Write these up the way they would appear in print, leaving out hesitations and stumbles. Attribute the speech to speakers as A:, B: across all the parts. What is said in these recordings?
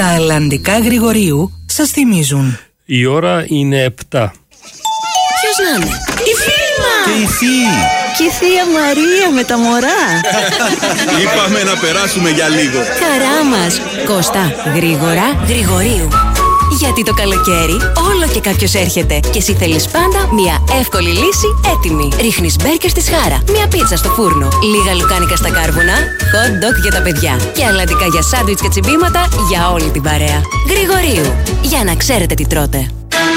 A: Τα αλλαντικά Γρηγορίου σας θυμίζουν.
B: Η ώρα είναι 7.
C: Ποιος να είναι? Η φίλη μας!
D: Και η θεία!
C: Και η θεία Μαρία με τα μωρά.
D: Είπαμε να περάσουμε για λίγο.
C: Χαρά μας. Κώστα, γρήγορα, Γρηγορίου. Γιατί το καλοκαίρι όλο και κάποιος έρχεται και εσύ θέλεις πάντα μια εύκολη λύση έτοιμη. Ρίχνεις μπέρκες στη σχάρα, μια πίτσα στο φούρνο, λίγα λουκάνικα στα κάρβουνα, hot dog για τα παιδιά και αλλαντικά για σάντουιτς και τσιμπήματα για όλη την παρέα. Γρηγορίου, για να ξέρετε τι τρώτε.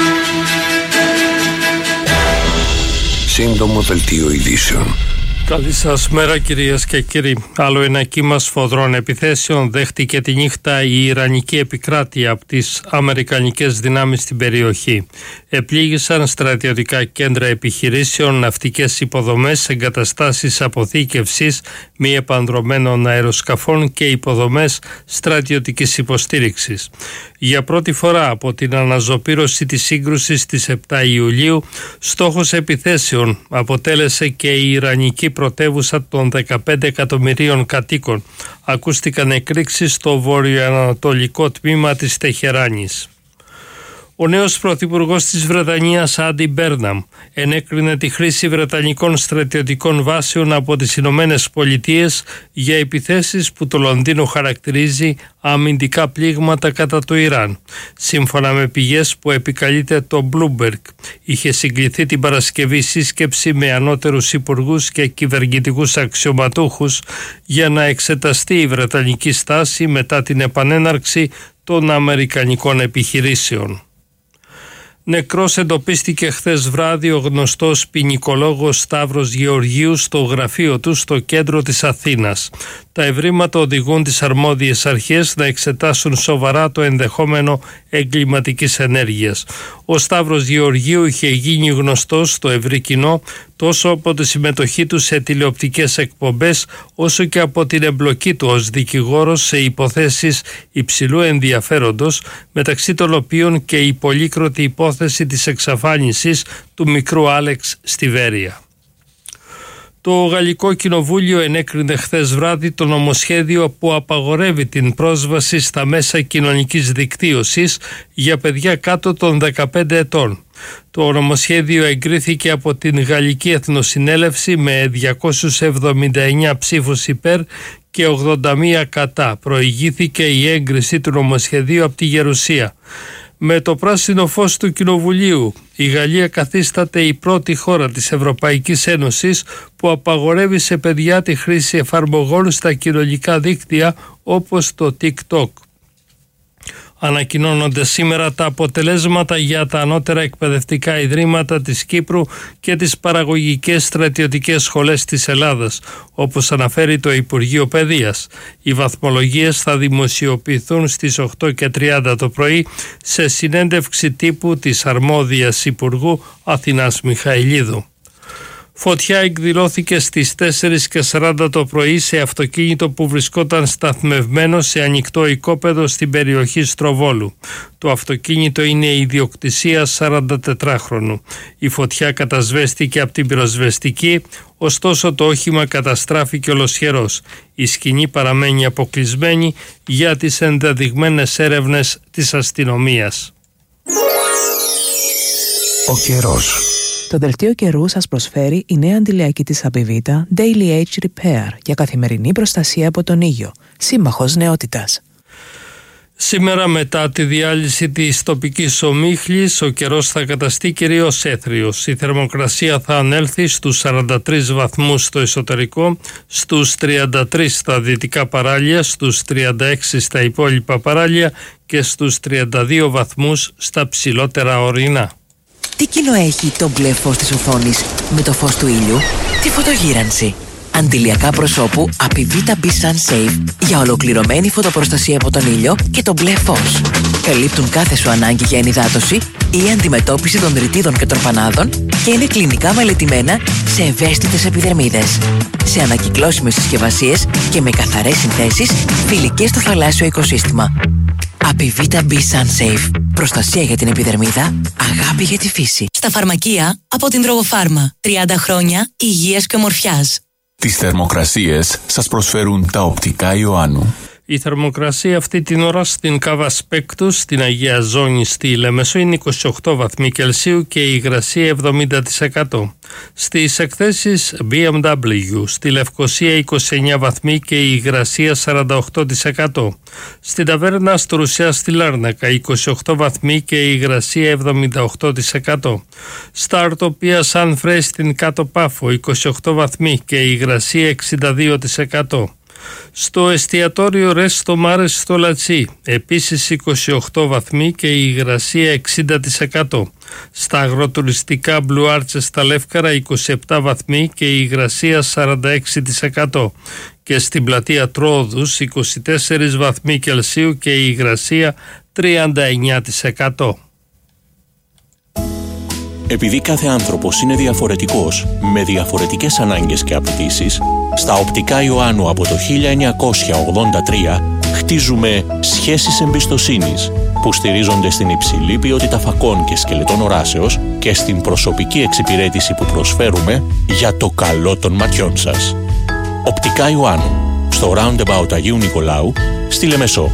E: Σύντομο δελτίο ειδήσεων.
B: Καλή σας μέρα κυρίες και κύριοι. Άλλο ένα κύμα σφοδρών επιθέσεων δέχτηκε τη νύχτα η Ιρανική επικράτεια από τις αμερικανικές δυνάμεις στην περιοχή. Επλήγησαν στρατιωτικά κέντρα επιχειρήσεων, ναυτικές υποδομές, εγκαταστάσεις αποθήκευσης μη επανδρωμένων αεροσκαφών και υποδομές στρατιωτικής υποστήριξης. Για πρώτη φορά από την αναζωπήρωση της σύγκρουσης στις 7 Ιουλίου, στόχος επιθέσεων αποτέλεσε και η Ιρανική πρωτεύουσα των 15 εκατομμυρίων κατοίκων. Ακούστηκαν εκρήξεις στο βορειοανατολικό τμήμα της Τεχεράνης. Ο νέος πρωθυπουργός της Βρετανίας, Άντι Μπέρναμ, ενέκρινε τη χρήση βρετανικών στρατιωτικών βάσεων από τις Ηνωμένες Πολιτείες για επιθέσεις που το Λονδίνο χαρακτηρίζει αμυντικά πλήγματα κατά του Ιράν. Σύμφωνα με πηγές που επικαλείται το Bloomberg, είχε συγκληθεί την Παρασκευή σύσκεψη με ανώτερους υπουργούς και κυβερνητικούς αξιωματούχους για να εξεταστεί η βρετανική στάση μετά την επανέναρξη των αμερικανικών επιχειρήσεων. Νεκρός εντοπίστηκε χθες βράδυ ο γνωστός ποινικολόγος Σταύρος Γεωργίου στο γραφείο του στο κέντρο της Αθήνας. Τα ευρήματα οδηγούν τις αρμόδιες αρχές να εξετάσουν σοβαρά το ενδεχόμενο εγκληματικής ενέργειας. Ο Σταύρος Γεωργίου είχε γίνει γνωστός στο ευρύ κοινό τόσο από τη συμμετοχή του σε τηλεοπτικές εκπομπές όσο και από την εμπλοκή του ως δικηγόρος σε υποθέσεις υψηλού ενδιαφέροντος, μεταξύ των οποίων και η πολύκροτη υπόθεση της εξαφάνισης του μικρού Άλεξ στη Βέρεια. Το Γαλλικό Κοινοβούλιο ενέκρινε χθες βράδυ το νομοσχέδιο που απαγορεύει την πρόσβαση στα μέσα κοινωνικής δικτύωσης για παιδιά κάτω των 15 ετών. Το νομοσχέδιο εγκρίθηκε από την Γαλλική Εθνοσυνέλευση με 279 ψήφους υπέρ και 81 κατά. Προηγήθηκε η έγκριση του νομοσχεδίου από τη Γερουσία. Με το πράσινο φως του Κοινοβουλίου, η Γαλλία καθίσταται η πρώτη χώρα της Ευρωπαϊκής Ένωσης που απαγορεύει σε παιδιά τη χρήση εφαρμογών στα κοινωνικά δίκτυα όπως το TikTok. Ανακοινώνονται σήμερα τα αποτελέσματα για τα ανώτερα εκπαιδευτικά ιδρύματα της Κύπρου και τις παραγωγικές στρατιωτικές σχολές της Ελλάδας, όπως αναφέρει το Υπουργείο Παιδείας. Οι βαθμολογίες θα δημοσιοποιηθούν στις 8:30 το πρωί σε συνέντευξη τύπου της αρμόδιας Υπουργού Αθηνάς Μιχαηλίδου. Φωτιά εκδηλώθηκε στις 4:40 το πρωί σε αυτοκίνητο που βρισκόταν σταθμευμένο σε ανοιχτό οικόπεδο στην περιοχή Στροβόλου. Το αυτοκίνητο είναι ιδιοκτησία 44χρονου. Η φωτιά κατασβέστηκε από την πυροσβεστική, ωστόσο το όχημα καταστράφηκε ολοσχερός. Η σκηνή παραμένει αποκλεισμένη για τις ενδεδειγμένες έρευνες της αστυνομίας.
E: Ο καιρός.
A: Το δελτίο καιρού σας προσφέρει η νέα αντιλιακή της Απιβίτα Daily Age Repair για καθημερινή προστασία από τον ήλιο. Σύμμαχος νεότητας.
B: Σήμερα μετά τη διάλυση της τοπικής ομίχλης, ο καιρός θα καταστεί κυρίως έθριος. Η θερμοκρασία θα ανέλθει στους 43 βαθμούς στο εσωτερικό, στους 33 στα δυτικά παράλια, στους 36 στα υπόλοιπα παράλια και στους 32 βαθμούς στα ψηλότερα ορεινά.
F: Τι κοινό έχει το μπλε φως της οθόνης με το φως του ήλιου? Τη φωτογύρανση. Αντιλιακά προσώπου Apivita B Sun Safe για ολοκληρωμένη φωτοπροστασία από τον ήλιο και το μπλε φως. Καλύπτουν κάθε σου ανάγκη για ενυδάτωση ή αντιμετώπιση των ρητίδων και τροφανάδων και είναι κλινικά μελετημένα σε ευαίσθητες επιδερμίδες. Σε ανακυκλώσιμες συσκευασίες και με καθαρές συνθέσεις φιλικές στο θαλάσσιο οικοσύστημα. Apivita B Sun Safe. Προστασία για την επιδερμίδα, αγάπη για τη φύση.
C: Στα φαρμακεία από την Τρογοφάρμα. 30 χρόνια υγείας και ομορφιάς.
G: Τις θερμοκρασίες σας προσφέρουν τα οπτικά Ιωάννου.
B: Η θερμοκρασία αυτή την ώρα στην Κάβα Σπέκτους, στην Αγία Ζώνη στη Λεμεσό είναι 28 βαθμοί Κελσίου και η υγρασία 70%. Στις εκθέσεις BMW στη Λευκοσία 29 βαθμοί και η υγρασία 48%. Στην ταβέρνα Αστρουσιά στη Λάρνακα 28 βαθμοί και η υγρασία 78%. Στα Αρτοπία Σαν Φρέ στην Κάτω Πάφο 28 βαθμοί και η υγρασία 62%. Στο εστιατόριο Ρέστο Μάρες στο Λατσί επίσης 28 βαθμοί και η υγρασία 60%. Στα αγροτουριστικά Blue Arches στα Λεύκαρα 27 βαθμοί και η υγρασία 46%. Και στην πλατεία Τρόδους 24 βαθμοί Κελσίου και η υγρασία 39%.
G: Επειδή κάθε άνθρωπος είναι διαφορετικός, με διαφορετικές ανάγκες και απαιτήσεις, στα Οπτικά Ιωάννου από το 1983 χτίζουμε σχέσεις εμπιστοσύνης που στηρίζονται στην υψηλή ποιότητα φακών και σκελετών οράσεως και στην προσωπική εξυπηρέτηση που προσφέρουμε για το καλό των ματιών σας. Οπτικά Ιωάννου, στο Roundabout Αγίου Νικολάου, στη Λεμεσό.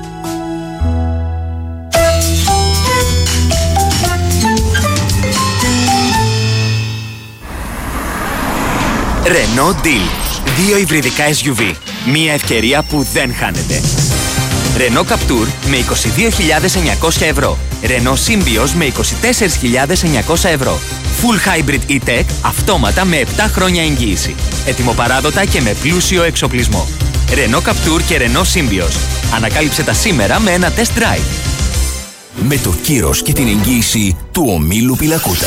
H: Renault Deal. 2 υβριδικά SUV. Μία ευκαιρία που δεν χάνεται. Renault Captur με 22.900 ευρώ. Renault Symbioz με 24.900 ευρώ. Full Hybrid E-Tech αυτόματα με 7 χρόνια εγγύηση. Ετοιμοπαράδοτα και με πλούσιο εξοπλισμό. Renault Captur και Renault Symbioz. Ανακάλυψε τα σήμερα με ένα test drive.
E: Με το κύρος και την εγγύηση του ομίλου Πιλακούτα.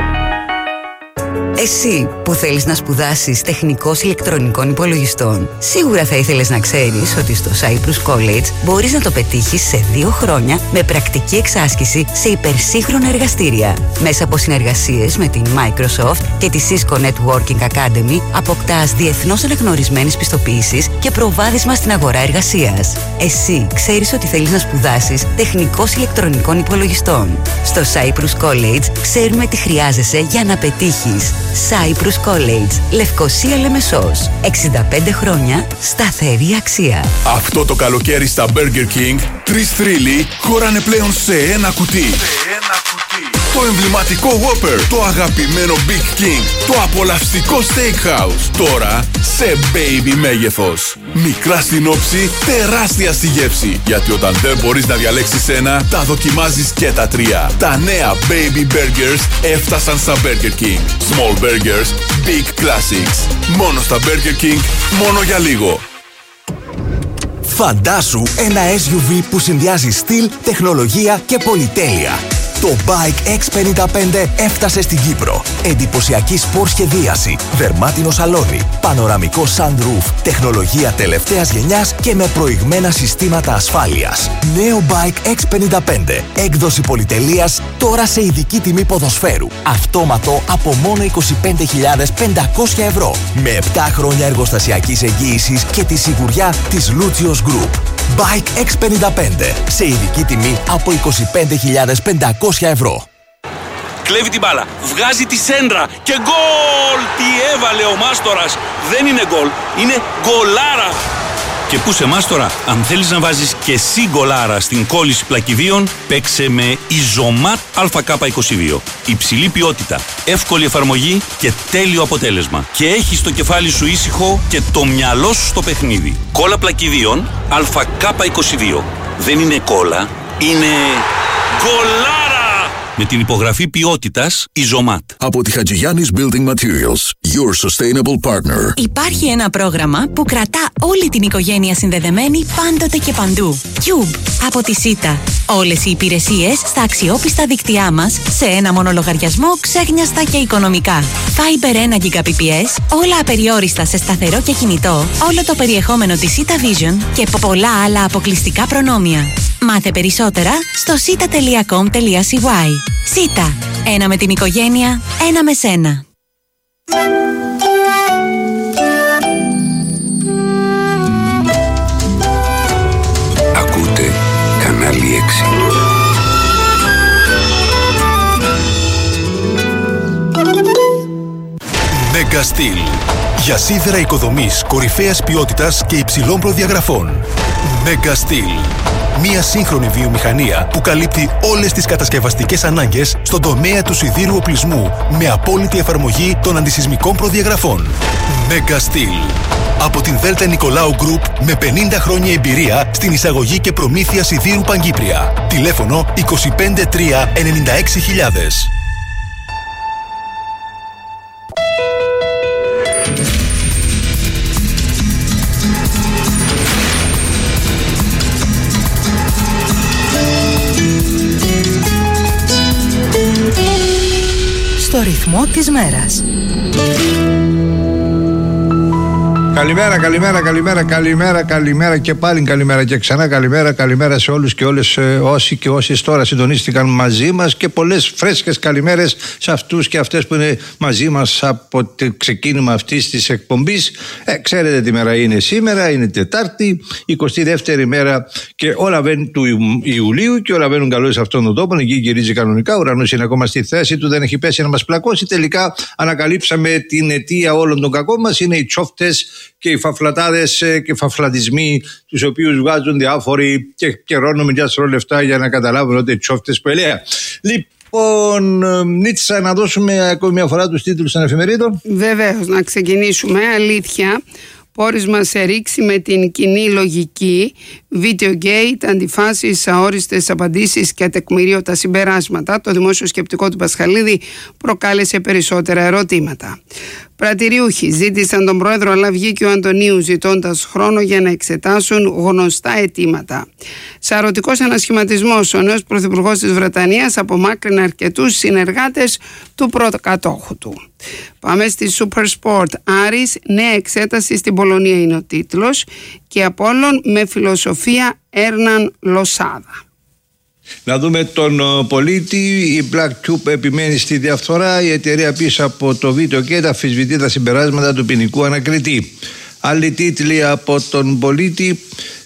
I: Εσύ που θέλεις να σπουδάσεις τεχνικός ηλεκτρονικών υπολογιστών, σίγουρα θα ήθελες να ξέρεις ότι στο Cyprus College μπορείς να το πετύχεις σε 2 χρόνια με πρακτική εξάσκηση σε υπερσύγχρονα εργαστήρια. Μέσα από συνεργασίες με την Microsoft και τη Cisco Networking Academy αποκτάς διεθνώς αναγνωρισμένες πιστοποιήσεις και προβάδισμα στην αγορά εργασίας. Εσύ ξέρεις ότι θέλεις να σπουδάσεις τεχνικός ηλεκτρονικών υπολογιστών. Στο Cyprus College ξέρουμε τι χρειάζεσαι για να πετύχεις. Cyprus College, Λευκοσία Λεμεσός. 65 χρόνια σταθερή αξία.
D: Αυτό το καλοκαίρι στα Burger King, 3 θρύλοι χωράνε πλέον σε ένα κουτί. Το εμβληματικό Whopper, το αγαπημένο Big King, το απολαυστικό Steakhouse. Τώρα σε baby μέγεθος. Μικρά στην όψη, τεράστια στη γεύση. Γιατί όταν δεν μπορείς να διαλέξεις ένα, τα δοκιμάζεις και τα 3. Τα νέα Baby Burgers έφτασαν στα Burger King. Small Burgers, Big Classics. Μόνο στα Burger King, μόνο για λίγο.
E: Φαντάσου ένα SUV που συνδυάζει στυλ, τεχνολογία και πολυτέλεια. Το Bike X55 έφτασε στην Κύπρο. Εντυπωσιακή σπορ σχεδίαση, δερμάτινο σαλόνι, πανοραμικό sunroof, τεχνολογία τελευταίας γενιάς και με προηγμένα συστήματα ασφάλειας. Νέο Bike X55, έκδοση πολυτελείας, τώρα σε ειδική τιμή ποδοσφαίρου. Αυτόματο από μόνο 25.500 ευρώ. Με 7 χρόνια εργοστασιακής εγγύησης και τη σιγουριά της Lucios Group. Bike X55, σε ειδική τιμή από 25.500 ευρώ.
J: Κλέβει την μπάλα, βγάζει τη σέντρα και γκολ! Τι έβαλε ο Μάστορας! Δεν είναι γκολ, είναι γκολάρα! Και πού σε Μάστορα, αν θέλεις να βάζεις και εσύ γκολάρα στην κόλληση πλακιδίων, παίξε με Ιζωμάτ ΑΚ22. Υψηλή ποιότητα, εύκολη εφαρμογή και τέλειο αποτέλεσμα. Και έχεις το κεφάλι σου ήσυχο και το μυαλό σου στο παιχνίδι. Κόλλα πλακιδίων ΑΚ22. Δεν είναι κόλλα, είναι γκολάρα! Με την υπογραφή ποιότητας Ιζωμάτ.
E: Από τη Χατζηγιάννης Building Materials, your sustainable partner.
C: Υπάρχει ένα πρόγραμμα που κρατά όλη την οικογένεια συνδεδεμένη πάντοτε και παντού. Cube από τη ΣΥΤΑ. Όλες οι υπηρεσίες στα αξιόπιστα δίκτυά μας σε ένα μόνο λογαριασμό, ξέχνιαστα και οικονομικά. Fiber 1 Gbps, όλα απεριόριστα σε σταθερό και κινητό, όλο το περιεχόμενο της ΣΥΤΑ Vision και πολλά άλλα αποκλειστικά προνόμια. Μάθε περισσότερα στο sita.com.cy. ΣΥΤΑ. Ένα με την οικογένεια, ένα με σένα.
E: Ακούτε κανάλι 6. Mega Steel. Για σίδερα οικοδομής κορυφαίας ποιότητας και υψηλών προδιαγραφών.
D: Mega Steel. Μια σύγχρονη βιομηχανία που καλύπτει όλες τις κατασκευαστικές ανάγκες στον τομέα του σιδήρου οπλισμού με απόλυτη εφαρμογή των αντισυσμικών προδιαγραφών. Mega Steel. Από την Δέλτα Νικολάου Γκρουπ με 50 χρόνια εμπειρία στην εισαγωγή και προμήθεια σιδήρου Παγκύπρια. Τηλέφωνο 253 96 000.
K: Στο ρυθμό της μέρας. Καλημέρα και πάλι καλημέρα και ξανά καλημέρα σε όλους και όλες όσοι και όσες τώρα συντονίστηκαν μαζί μας και πολλές φρέσκες καλημέρες σε αυτούς και αυτές που είναι μαζί μας από το ξεκίνημα αυτής της εκπομπής. Ξέρετε τι μέρα είναι σήμερα, είναι Τετάρτη, 22η μέρα και όλα βαίνουν του Ιουλίου και όλα βαίνουν καλώς σε αυτόν τον τόπο. Εκεί γυρίζει κανονικά, ο ουρανός είναι ακόμα στη θέση του, δεν έχει πέσει να μας πλακώσει. Τελικά ανακαλύψαμε την αιτία όλων των κακών μας, είναι οι τσόφτες και οι φαφλατάδες και φαφλατισμοί, τους οποίους βγάζουν διάφοροι και καιρώνουν μια σωρό λεφτά για να καταλάβουν ότι οι τσόφτες που ελέα. Λοιπόν, Νίτσα, να δώσουμε ακόμη μια φορά τους τίτλους των εφημερίδων.
L: Βεβαίως, να ξεκινήσουμε. Αλήθεια, πόρισμα σε ρήξη με την κοινή λογική, Videogate, αντιφάσεις, αόριστες απαντήσεις και ατεκμηρίωτα συμπεράσματα. Το δημόσιο σκεπτικό του Πασχαλίδη προκάλεσε περισσότερα ερωτήματα. Πρατηριούχοι ζήτησαν τον πρόεδρο, αλλά βγήκε ο Αντωνίου ζητώντας χρόνο για να εξετάσουν γνωστά αιτήματα. Σαρωτικός ανασχηματισμός. Ο νέος πρωθυπουργός της Βρετανίας απομάκρυνε αρκετούς συνεργάτες του προκατόχου του. Πάμε στη Super Sport. Άρης, νέα εξέταση στην Πολωνία είναι ο τίτλος, και Απόλλων με φιλοσοφία Έρναν Λοσάδα.
K: Να δούμε τον πολίτη. Η Black Tube επιμένει στη διαφθορά. Η εταιρεία πίσω από το Videogate αμφισβητεί τα συμπεράσματα του ποινικού ανακριτή. Άλλοι τίτλοι από τον πολίτη.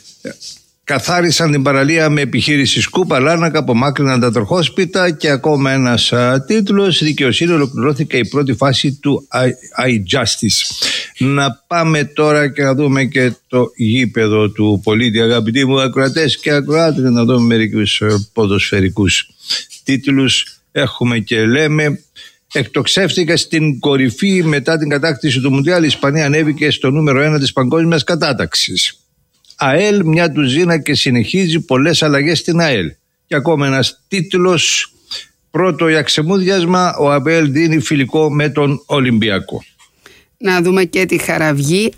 K: Καθάρισαν την παραλία με επιχείρηση Σκούπα Λάρνακα, απομάκρυναν τα τροχόσπιτα. Και ακόμα ένας τίτλος. Δικαιοσύνη, ολοκληρώθηκε η πρώτη φάση του iJustice. Να πάμε τώρα και να δούμε και το γήπεδο του πολίτη, αγαπητοί μου ακροατές και ακροάτρες, να δούμε μερικούς ποδοσφαιρικούς τίτλους. Έχουμε και λέμε: εκτοξεύτηκε στην κορυφή μετά την κατάκτηση του Μουντιάλ. Η Ισπανία ανέβηκε στο νούμερο 1 της παγκόσμιας κατάταξης. ΑΕΛ, μια τουζίνα και συνεχίζει, πολλές αλλαγές στην ΑΕΛ. Και ακόμα ένας τίτλος. Πρώτο για ξεμούδιασμα, ο ΑΠΕΛ δίνει φιλικό με τον Ολυμπιακό.
L: Να δούμε και τη Χαραυγή.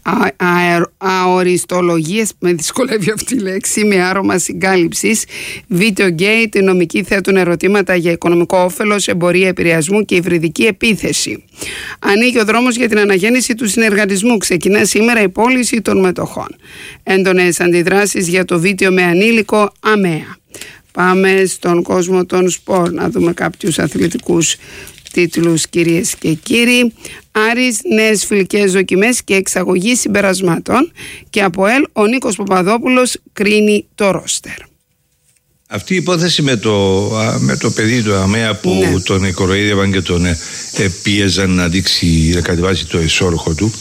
L: Αοριστολογίες, με δυσκολεύει αυτή η λέξη, με άρωμα συγκάλυψης. Videogate, οι νομικοί θέτουν ερωτήματα για οικονομικό όφελος, εμπορία επηρεασμού και υβριδική επίθεση. Ανοίγει ο δρόμος για την αναγέννηση του συνεργατισμού. Ξεκινά σήμερα η πώληση των μετοχών. Έντονες αντιδράσεις για το βίντεο με ανήλικο ΑΜΕΑ. Πάμε στον κόσμο των σπορ, να δούμε κάποιους αθλητικούς τίτλους, κυρίες και κύριοι. Άρης, νέες φιλικές δοκιμές και εξαγωγή συμπερασμάτων. Και από ΕΛ, ο Νίκος Παπαδόπουλος κρίνει το ρόστερ.
K: Αυτή η υπόθεση με το παιδί του ΑΜΕΑ που τον κοροϊδεύαν και τον πίεζαν να κατεβάσει το εσώρουχο του.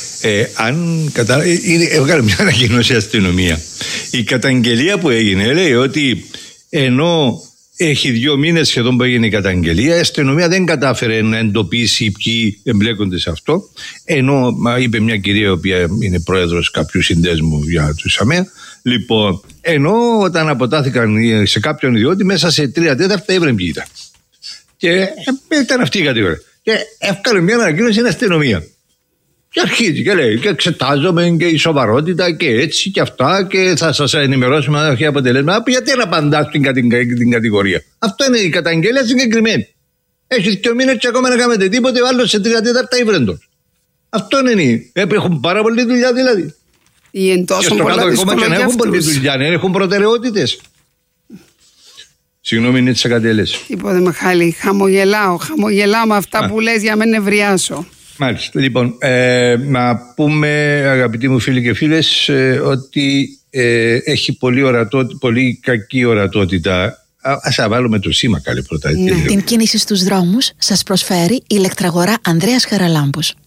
K: Έβγαλε μια ανακοίνωση αστυνομία. Η καταγγελία που έγινε λέει ότι ενώ έχει 2 μήνες σχεδόν που έγινε η καταγγελία, η αστυνομία δεν κατάφερε να εντοπίσει ποιοι εμπλέκονται σε αυτό, ενώ είπε μια κυρία η οποία είναι πρόεδρος κάποιου συνδέσμου για τους ΑΜΕΑ. Λοιπόν, ενώ όταν αποτάθηκαν σε κάποιον ιδιώτη, μέσα σε 3/4 έβρεν ποιοι ήταν. Και ήταν αυτή η κατηγορία. Και έβγαλε μια ανακοίνωση στην αστυνομία. Και αρχίζει και λέει: και εξετάζομαι και η σοβαρότητα και έτσι και αυτά, και θα σας ενημερώσουμε αν έχει αποτελέσματα. Γιατί να απαντάς την κατηγορία? Αυτό είναι η καταγγελία συγκεκριμένη. Έχει 2 μήνες και ακόμα να κάνετε τίποτε, άλλο σε 3/4 ύβρεντος. Αυτό είναι. Έχουν πάρα πολλή δουλειά δηλαδή.
L: Και στο κάτω ακόμα και να
K: έχουν πολλή δουλειά, να έχουν προτεραιότητες. Συγγνώμη, είναι τις ακατέλες.
L: Τίποτε Μιχάλη, χαμογελάω με αυτά που λες για να με νευριάσω.
K: Μάλιστα. Λοιπόν, να πούμε, αγαπητοί μου φίλοι και φίλες, ότι έχει πολύ κακή ορατότητα. Ας βάλουμε το σήμα καλή πρώτα.
M: Την κίνηση στους δρόμους σας προσφέρει η ηλεκτραγορά Ανδρέας Χαραλάμπους.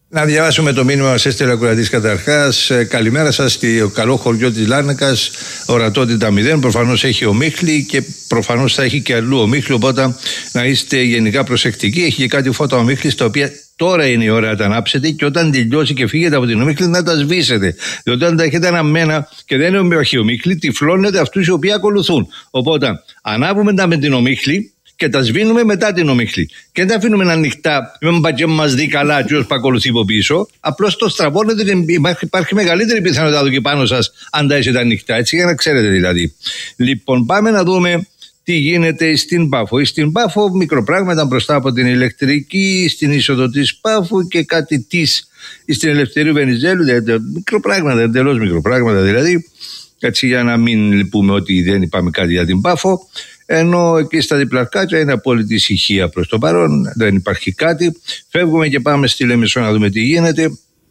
K: Να διαβάσουμε το μήνυμα μας, έστειλε ο ακροατής καταρχάς. Καλημέρα σας, στο καλό χωριό της Λάρνακας, ορατότητα 0. Προφανώς έχει ομίχλη και προφανώς θα έχει και αλλού ομίχλη. Οπότε να είστε γενικά προσεκτικοί. Έχει και κάτι φώτα ομίχλης, τα οποία τώρα είναι η ώρα να τα ανάψετε και όταν τελειώσει και φύγετε από την ομίχλη να τα σβήσετε. Διότι όταν τα έχετε αναμμένα και δεν είναι όχι ομίχλη, τυφλώνετε αυτούς οι οποίοι ακολουθούν. Οπότε ανάβουμε τα με την ομίχλη και τα σβήνουμε μετά την ομίχλη. Και δεν τα αφήνουμε να ανοιχτά, με μας δει καλά και όσοι ακολουθεί από πίσω. Απλώς το στραβώνετε και υπάρχει μεγαλύτερη πιθανότητα εδώ και πάνω σας, αν τα έχετε ανοιχτά. Έτσι, για να ξέρετε δηλαδή. Λοιπόν, πάμε να δούμε τι γίνεται στην Πάφο. Στην Πάφο, μικροπράγματα μπροστά από την ηλεκτρική, στην είσοδο της Πάφου και κάτι της στην Ελευθερίου Βενιζέλου. Μικροπράγματα, εντελώς μικροπράγματα δηλαδή. Έτσι, για να μην πούμε ότι δεν είπαμε κάτι για την Πάφο. Ενώ εκεί στα διπλαρκάκια είναι απόλυτη ησυχία προς το παρόν, δεν υπάρχει κάτι. Φεύγουμε και πάμε στη Λεμεσό να δούμε τι γίνεται.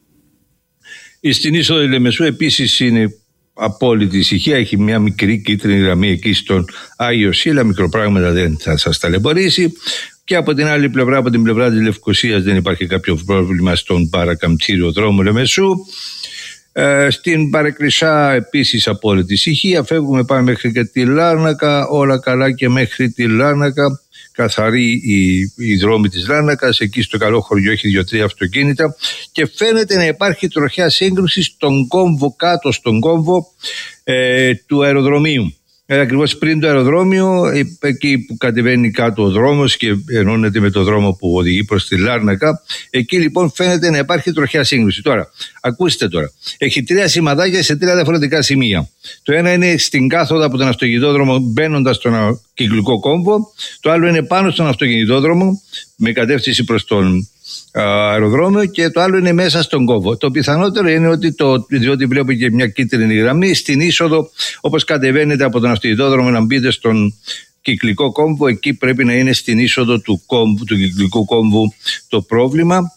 K: Στην είσοδο της Λεμεσού επίσης είναι απόλυτη ησυχία. Έχει μια μικρή κίτρινη γραμμή εκεί στον Άγιο Σύλλα. Μικροπράγματα δεν θα σας ταλαιπωρήσει. Και από την άλλη πλευρά, από την πλευρά της Λευκωσίας, δεν υπάρχει κάποιο πρόβλημα στον παρακαμψήριο δρόμο Λεμεσού. Στην Παρεκκλησά επίσης απόλυτη ησυχία. Φεύγουμε, πάμε μέχρι και τη Λάρνακα, όλα καλά και μέχρι τη Λάρνακα. Καθαρή η δρόμη της Λάρνακας. Εκεί στο καλό χωριό έχει 2-3 αυτοκίνητα και φαίνεται να υπάρχει τροχιά σύγκρουση στον κόμβο, κάτω στον κόμβο του αεροδρομίου. Ακριβώς πριν το αεροδρόμιο, εκεί που κατεβαίνει κάτω ο δρόμος και ενώνεται με το δρόμο που οδηγεί προς τη Λάρνακα, εκεί λοιπόν φαίνεται να υπάρχει τροχιά σύγκρουση. Τώρα, ακούστε τώρα, έχει 3 σημαδάκια σε 3 διαφορετικά σημεία. Το ένα είναι στην κάθοδο από τον αυτοκινητόδρομο μπαίνοντας στον κυκλικό κόμβο, το άλλο είναι πάνω στον αυτοκινητόδρομο με κατεύθυνση προς τον αεροδρόμιο και το άλλο είναι μέσα στον κόμβο. Το πιθανότερο είναι ότι διότι βλέπω και μια κίτρινη γραμμή στην είσοδο, όπως κατεβαίνετε από τον αυτοκινητόδρομο να μπείτε στον κυκλικό κόμβο, εκεί πρέπει να είναι στην είσοδο του κυκλικού κόμβου το πρόβλημα.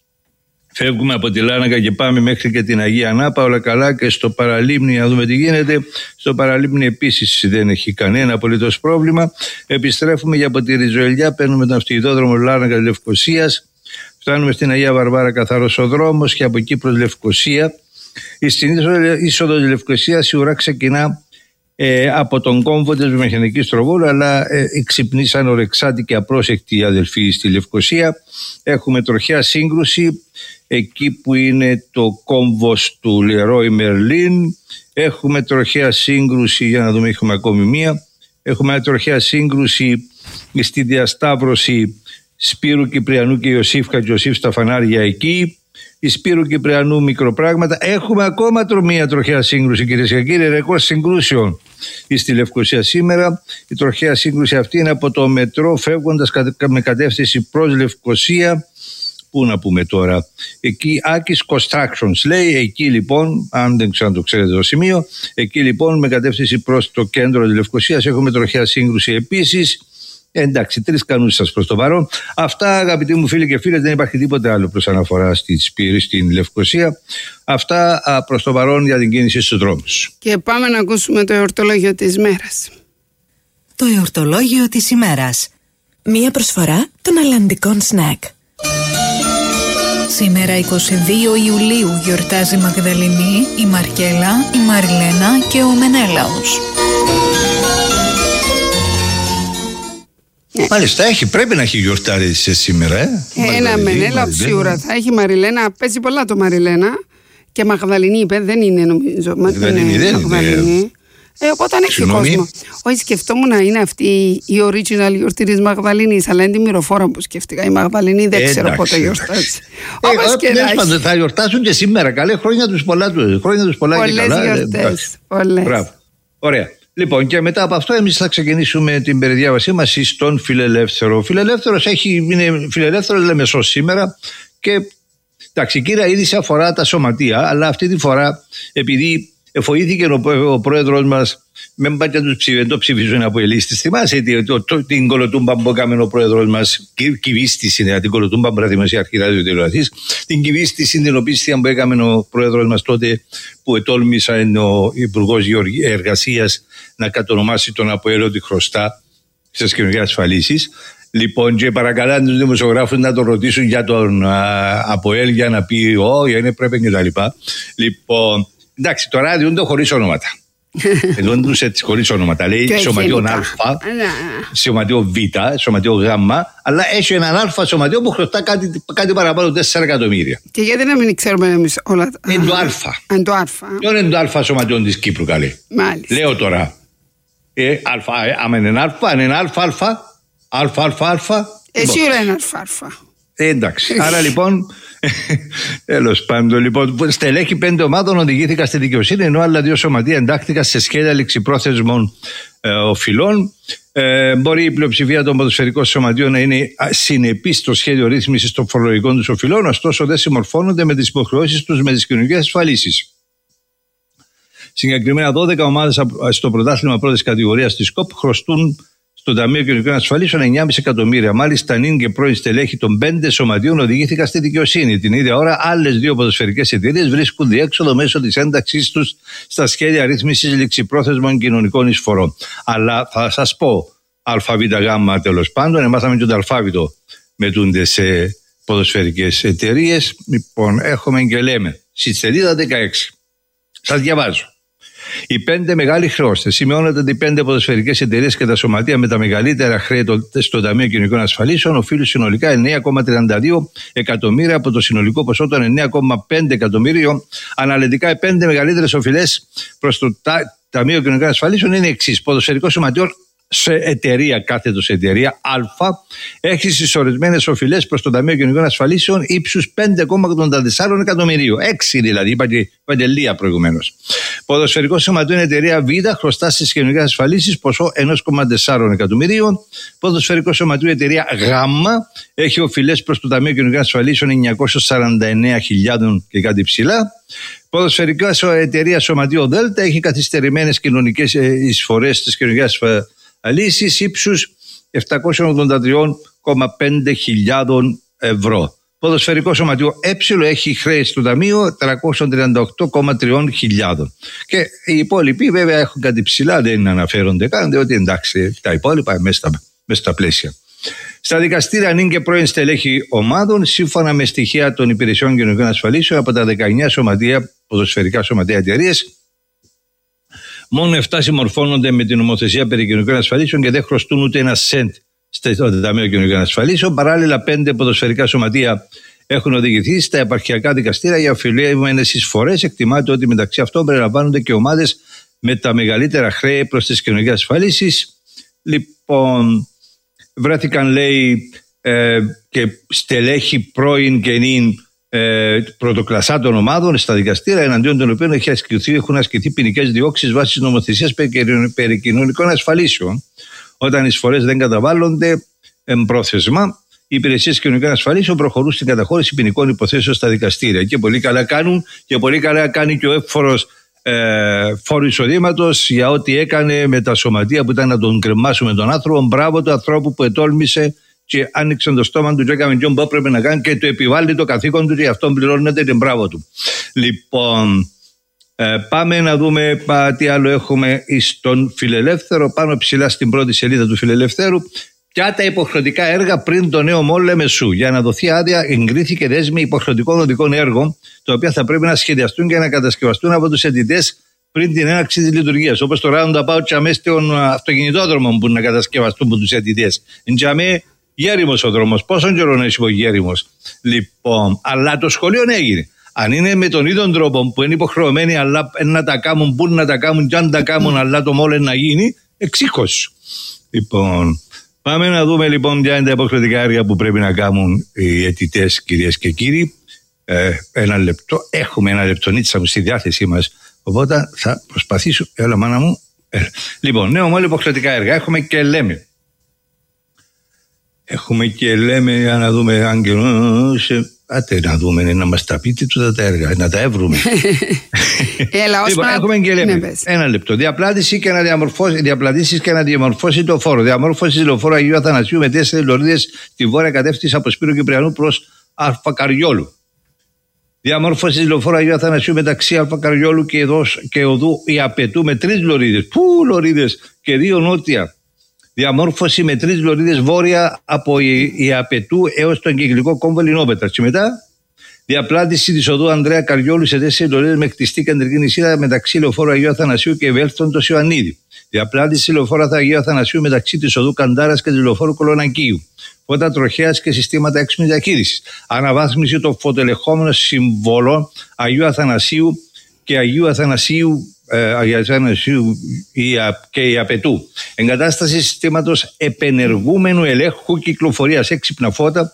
K: Φεύγουμε από τη Λάρνακα και πάμε μέχρι και την Αγία Ανάπα, όλα καλά, και στο Παραλίμνη να δούμε τι γίνεται. Στο Παραλίμνη επίσης δεν έχει κανένα απολύτως πρόβλημα. Επιστρέφουμε για από τη Ριζοελιά, παίρνουμε τον αυτοκινητόδρομο Λάρνακα Λευκωσίας. Φτάνουμε στην Αγία Βαρβάρα, καθαρός ο δρόμος, και από εκεί προς Λευκωσία. Στην είσοδο της Λευκωσίας η ουρά ξεκινά από τον κόμβο της Μηχανικής Τροβόλου, αλλά ξυπνήσαν ορεξάτοι και απρόσεκτοι οι αδελφοί στη Λευκωσία. Έχουμε τροχιά σύγκρουση εκεί που είναι το κόμβος του Λερόι Μερλίν. Έχουμε τροχιά σύγκρουση, για να δούμε, έχουμε ακόμη μία. Έχουμε τροχιά σύγκρουση στη διασταύρωση Σπύρου Κυπριανού και Ιωσήφ Χατζιωσήφ στα φανάρια εκεί. Η Σπύρου Κυπριανού μικροπράγματα. Έχουμε ακόμα μία τροχαία σύγκρουση, κυρίες και κύριοι, ρεκόρ συγκρούσεων στη Λευκωσία σήμερα. Η τροχαία σύγκρουση αυτή είναι από το μετρό φεύγοντας με κατεύθυνση προς Λευκωσία. Πού να πούμε τώρα, εκεί Άκης Constructions λέει, εκεί λοιπόν, αν δεν ξέρω αν το ξέρετε το σημείο, εκεί λοιπόν με κατεύθυνση προς το κέντρο της Λευκωσίας έχουμε τροχαία σύγκρουση επίσης. Εντάξει, 3 κανόνες σας προς το παρόν. Αυτά, αγαπητοί μου φίλοι και φίλες, δεν υπάρχει τίποτε άλλο προς αναφορά στην Λευκωσία. Αυτά προς το παρόν για την κίνηση στους δρόμους.
L: Και πάμε να ακούσουμε το εορτολόγιο της ημέρας.
M: Το εορτολόγιο της ημέρας.
A: Μία προσφορά των αλλαντικών σνακ.
M: Σήμερα 22 Ιουλίου γιορτάζει η Μαγδαληνή, η Μαρκέλα, η Μαριλένα και ο Μενέλαος.
K: Μάλιστα, πρέπει να έχει γιορτάρει σήμερα.
L: Ένα Μενέλαο σίγουρα θα έχει. Μαριλένα, παίζει πολλά το Μαριλένα. Και Μαγδαληνή είπε, δεν είναι νομίζω.
K: Μαγδαληνή δεν είναι.
L: Οπότε έχει κόσμο. Όχι, σκεφτόμουν να είναι αυτή η original γιορτή της Μαγδαληνής, αλλά είναι τη μυροφόρα που σκέφτηκα. Η Μαγδαληνή δεν ξέρω πότε γιορτάζει. Όπως και να έχει.
K: Θα γιορτάσουν και σήμερα. Καλέ, χρόνια τους πολλά.
L: Πολλές γιορτές.
K: Ωραία. Λοιπόν, και μετά από αυτό εμείς θα ξεκινήσουμε την περιδιάβασή μας στον Φιλελεύθερο. Ο Φιλελεύθερος είναι Φιλελεύθερος Λεμεσός σήμερα και εντάξει, κύρια είδηση αφορά τα σωματεία, αλλά αυτή τη φορά επειδή εφοήθηκε ο πρόεδρος μας με μπάτια τους το ψηφίζουν από ελίστες. Θυμάσαι την κολοτούμπα που έκαμε ο πρόεδρος μας, κυβίστηση, την κολοτούμπα που δημοσιάρχη ραδιοτηλεόρασης, την κυβίστηση, την οποία που έκαμε ο πρόεδρος μας τότε που ετόλμησε ο Υπουργός Εργασίας να κατονομάσει τον ΑΠΟΕΛ ότι χρωστά στις κοινωνικές ασφαλίσεις. Λοιπόν, και παρακαλάνε τους δημοσιογράφους να τον ρωτήσουν για τον ΑΠΟΕΛ για να πει όχι, είναι πρέπει και τα λοιπά. Λοιπόν, εντάξει, το ράδιο είναι το χωρίς ονόματα. Εδώ είναι τους έτσι χωρίς ονόματα. Λέει σωματείο Α, σωματείο Β, σωματείο Γ, αλλά έχει έναν Α σωματείο που χρωστά κάτι παραπάνω 4 εκατομμύρια.
L: Και γιατί να μην ξέρουμε εμείς όλα τα.
K: Είναι το Α.
L: Ποιο
K: είναι το Α σωματείο της Κύπρου, καλή.
L: Μάλιστα.
K: Λέω τώρα. Άμα είναι Α, αν είναι Α.
L: Εσύ όλα είναι Α.
K: Εντάξει. Άρα λοιπόν, τέλος πάντων, λοιπόν, στελέχη 5 ομάδων οδηγήθηκαν στη δικαιοσύνη, ενώ άλλα 2 σωματεία εντάχθηκαν σε σχέδια ληξιπρόθεσμων οφειλών. Μπορεί η πλειοψηφία των ποδοσφαιρικών σωματείων να είναι συνεπή στο σχέδιο ρύθμισης των φορολογικών τους οφειλών, ωστόσο δεν συμμορφώνονται με τις υποχρεώσεις τους με τις κοινωνικές ασφαλίσεις. Συγκεκριμένα 12 ομάδες στο πρωτάθλημα πρώτης κατηγορίας της ΚΟΠ χρωστούν στο Ταμείο Κοινωνικών Ασφαλίσεων 9,5 εκατομμύρια. Μάλιστα, νυν και πρώην στελέχη των 5 σωματείων οδηγήθηκαν στη δικαιοσύνη. Την ίδια ώρα, άλλες 2 ποδοσφαιρικές εταιρείες βρίσκουν διέξοδο μέσω της ένταξής τους στα σχέδια ρύθμισης ληξιπρόθεσμων κοινωνικών εισφορών. Αλλά θα σας πω, ΑΒΓ τέλος πάντων, μάθαμε και το αλφάβητο μετούνται σε ποδοσφαιρικές εταιρείες. Λοιπόν, έχουμε και λέμε στη σελίδα 16. Σας διαβάζω. Οι 5 μεγάλοι χρεώστες σημειώνονται ότι οι 5 ποδοσφαιρικές εταιρείες και τα σωματεία με τα μεγαλύτερα χρέη στο Ταμείο Κοινωνικών Ασφαλίσεων οφείλουν συνολικά 9,32 εκατομμύρια από το συνολικό ποσό των 9,5 εκατομμύριων. Αναλυτικά, οι 5 μεγαλύτερες οφειλές προς το Ταμείο Κοινωνικών Ασφαλίσεων είναι εξής. Ποδοσφαιρικό σωματείο σε εταιρεία, κάθετος εταιρεία Α, έχει συσσωρευμένες οφειλές προς το Ταμείο Κοινωνικών Ασφαλίσεων ύψους 5,84 εκατομμυρίου. 6 δηλαδή, είπατε λία προηγουμένως. Ποδοσφαιρικό σωματείο εταιρεία Β χρωστά στις κοινωνικές ασφαλίσεις ποσό 1,4 εκατομμυρίων. Ποδοσφαιρικό σωματείο εταιρεία Γ έχει οφειλές προς το Ταμείο Κοινωνικών Ασφαλίσεων 949.000 και κάτι ψηλά. Ποδοσφαιρικό εταιρεία σωματείο Δ έχει καθυστερημένες κοινωνικές εισφορές στις κοινωνικές ασφαλίσεις ύψους 783.500 ευρώ. Ποδοσφαιρικό σωματείο Ε έχει χρέη στο ταμείο 338.300. Και οι υπόλοιποι βέβαια έχουν κάτι ψηλά, δεν αναφέρονται καν, διότι εντάξει, τα υπόλοιπα μέσα στα πλαίσια. Στα δικαστήρια νυν και πρώην στελέχη ομάδων, σύμφωνα με στοιχεία των υπηρεσιών κοινωνικών ασφαλίσεων, από τα 19 σωματεία, ποδοσφαιρικά σωματεία εταιρείες, μόνο 7 συμμορφώνονται με την νομοθεσία περί κοινωνικών ασφαλίσεων και δεν χρωστούν ούτε ένα σεντ στο Ταμείο Κοινωνικών Ασφαλίσεων. Παράλληλα, 5 ποδοσφαιρικά σωματεία έχουν οδηγηθεί στα επαρχιακά δικαστήρια για οφειλόμενες εισφορές. Εκτιμάται ότι μεταξύ αυτών περιλαμβάνονται και ομάδες με τα μεγαλύτερα χρέη προς τις κοινωνικές ασφαλίσεις. Λοιπόν, βρέθηκαν, λέει, και στελέχη πρώην και νυν πρωτοκλασσάτων ομάδων στα δικαστήρια, εναντίον των οποίων έχουν ασκηθεί ποινικές διώξεις βάσει της νομοθεσίας περί κοινωνικών ασφαλίσεων. Όταν οι εισφορές δεν καταβάλλονται εμπρόθεσμα, οι υπηρεσίες κοινωνικών ασφαλίσεων προχωρούν στην καταχώρηση ποινικών υποθέσεων στα δικαστήρια. Και πολύ καλά κάνουν, και πολύ καλά κάνει και ο εύφορος φόρου εισοδήματος για ό,τι έκανε με τα σωματεία που ήταν να τον κρεμάσουμε τον άνθρωπο. Μπράβο του ανθρώπου που ετόλμησε και άνοιξε το στόμα του και έκαμε τι έπρεπε να κάνει και το επιβάλλει το καθήκον του και αυτόν πληρώνεται την μπράβο του. Λοιπόν, πάμε να δούμε τι άλλο έχουμε στον Φιλελεύθερο. Πάνω ψηλά στην πρώτη σελίδα του Φιλελευθέρου, ποια τα υποχρεωτικά έργα πριν το νέο μόλ Λεμεσού. Για να δοθεί άδεια, εγκρίθηκε δέσμη υποχρεωτικών οδικών έργων, τα οποία θα πρέπει να σχεδιαστούν και να κατασκευαστούν από τους αιτητές πριν την έναρξη της λειτουργίας. Όπως το roundabout τσαμέ των αυτοκινητόδρομων που να κατασκευαστούν από τους αιτητές. Τσαμέ γέριμος ο δρόμος. Πόσον καιρό να είσαι γέριμος. Λοιπόν, αλλά το σχολείο έγινε. Αν είναι με τον ίδιο τρόπο που είναι υποχρεωμένοι, αλλά να τα κάνουν, πού να τα κάνουν, και αν τα κάνουν, αλλά το μόλι να γίνει, εξήκωση. Λοιπόν, πάμε να δούμε λοιπόν ποια είναι τα υποχρεωτικά έργα που πρέπει να κάνουν οι αιτητές, κυρίες και κύριοι. Ένα λεπτό. Έχουμε ένα λεπτονίτσα μου στη διάθεσή μας. Οπότε θα προσπαθήσω. Έλα, μάνα μου. Λοιπόν, νέο μόλι υποχρεωτικά έργα. Έχουμε και λέμε. Για να δούμε αν και. Άτε να δούμε, να μας τα πείτε τα έργα, να τα έβρουμε. Λοιπόν, έχουμε και λέμε. Ένα λεπτό. Διαπλάτηση και να διαμορφώσει το φόρο. Διαμόρφωση λεωφόρου Αγίου Αθανασίου με 4 λωρίδες στη βόρεια κατεύθυνση από Σπύρο Κυπριανού προς Αλφακαριόλου. Διαμόρφωση λεωφόρου Αγίου Αθανασίου μεταξύ Αλφακαριόλου και οδού Ιαπετού με 3 λωρίδες. Πού λωρίδες? Και 2 νότια διαμόρφωση με 3 λωρίδες βόρεια από Ιαπετού έως τον κυκλικό κόμβο Λινόπετρα. Και μετά διαπλάτηση της οδού Ανδρέα Καριόλου σε 4 λωρίδες με χτιστή κεντρική νησίδα μεταξύ λεωφόρου Αγίου Αθανασίου και Ευέλθοντος Ιωαννίδη. Διαπλάτηση λεωφόρου Αγίου Αθανασίου μεταξύ της οδού Καντάρας και της λεωφόρου Κολονακίου. Φώτα τροχέας και συστήματα έξυπνης διαχείρισης. Αναβάθμιση των φωτοελεγχόμενων συμβολών Αγίου Αθανασίου και Αγίου Αθανασίου και Ιαπετού. Εγκατάσταση συστήματος επενεργούμενου ελέγχου κυκλοφορίας, έξυπνα φώτα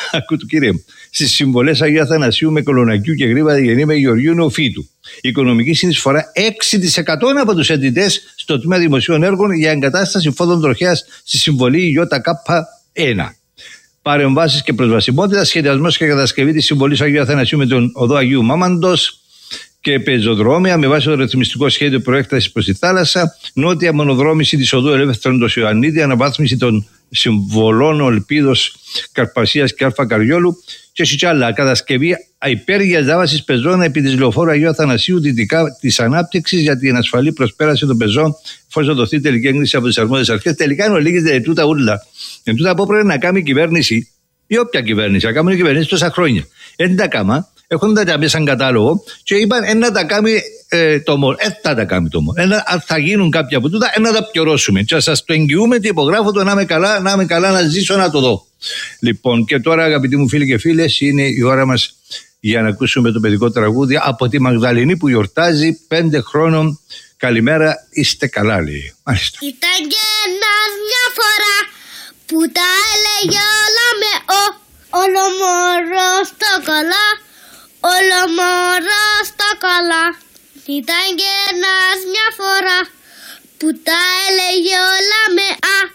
K: στις συμβολές Αγίου Αθανασίου με Κολονακίου και Γρήβα Γενή με Γεωργίου Νεοφύτου. Οικονομική συνεισφορά 6% από τους αιτητές στο τμήμα δημοσίων έργων για εγκατάσταση φώτων τροχέας στη συμβολή ΙΚ1. Παρεμβάσεις και προσβασιμότητα, σχεδιασμός και κατασκευή της συμβολής Αγίου Αθανασίου με τον οδό Αγίου Μάμαντος και πεζοδρόμια με βάση το ρυθμιστικό σχέδιο προέκτασης προς τη θάλασσα, νότια μονοδρόμηση της οδού Ελεύθεροντος Ιωαννίδη, αναβάθμιση των συμβολών Ολπίδος Καρπασίας και Αλφα Καριόλου και έτσι άλλα. Κατασκευή υπέργειας δάβασης πεζών επί της λεωφόρου Αγίου Αθανασίου δυτικά της ανάπτυξης για την ασφαλή προσπέραση των πεζών, εφόσον δοθεί τελική έγκριση από τις αρμόδιες αρχές. Τελικά είναι ολίγης τούτα ούλα. Εν τούτα που πρέπει να κάνει η κυβέρνηση, ή όποια κυβέρνηση, να κάνουν οι κυβερνήσεις τόσα χρόνια. Δεν τα κάμα. Έχουν τα μέσα σαν κατάλογο και είπαν να τα κάνει το ΜΟΛ. Θα τα κάνει το ΜΟΛ. Θα γίνουν κάποια από τούτα, να τα πιωρώσουμε. Και σας το εγγυούμε και υπογράφω το να είμαι καλά, να ζήσω να το δω. Λοιπόν, και τώρα αγαπητοί μου φίλοι και φίλες, είναι η ώρα μας για να ακούσουμε το παιδικό τραγούδι από τη Μαγδαληνή που γιορτάζει 5 χρόνων. Καλημέρα, είστε καλά, λέει. Μάλιστα.
N: Ήταν και ένας μια φορά που τα έλεγε όλα με όλο μωρό στο καλά. Όλο μωρό στο καλά. Ήταν και ένας μια φορά που τα έλεγε όλα με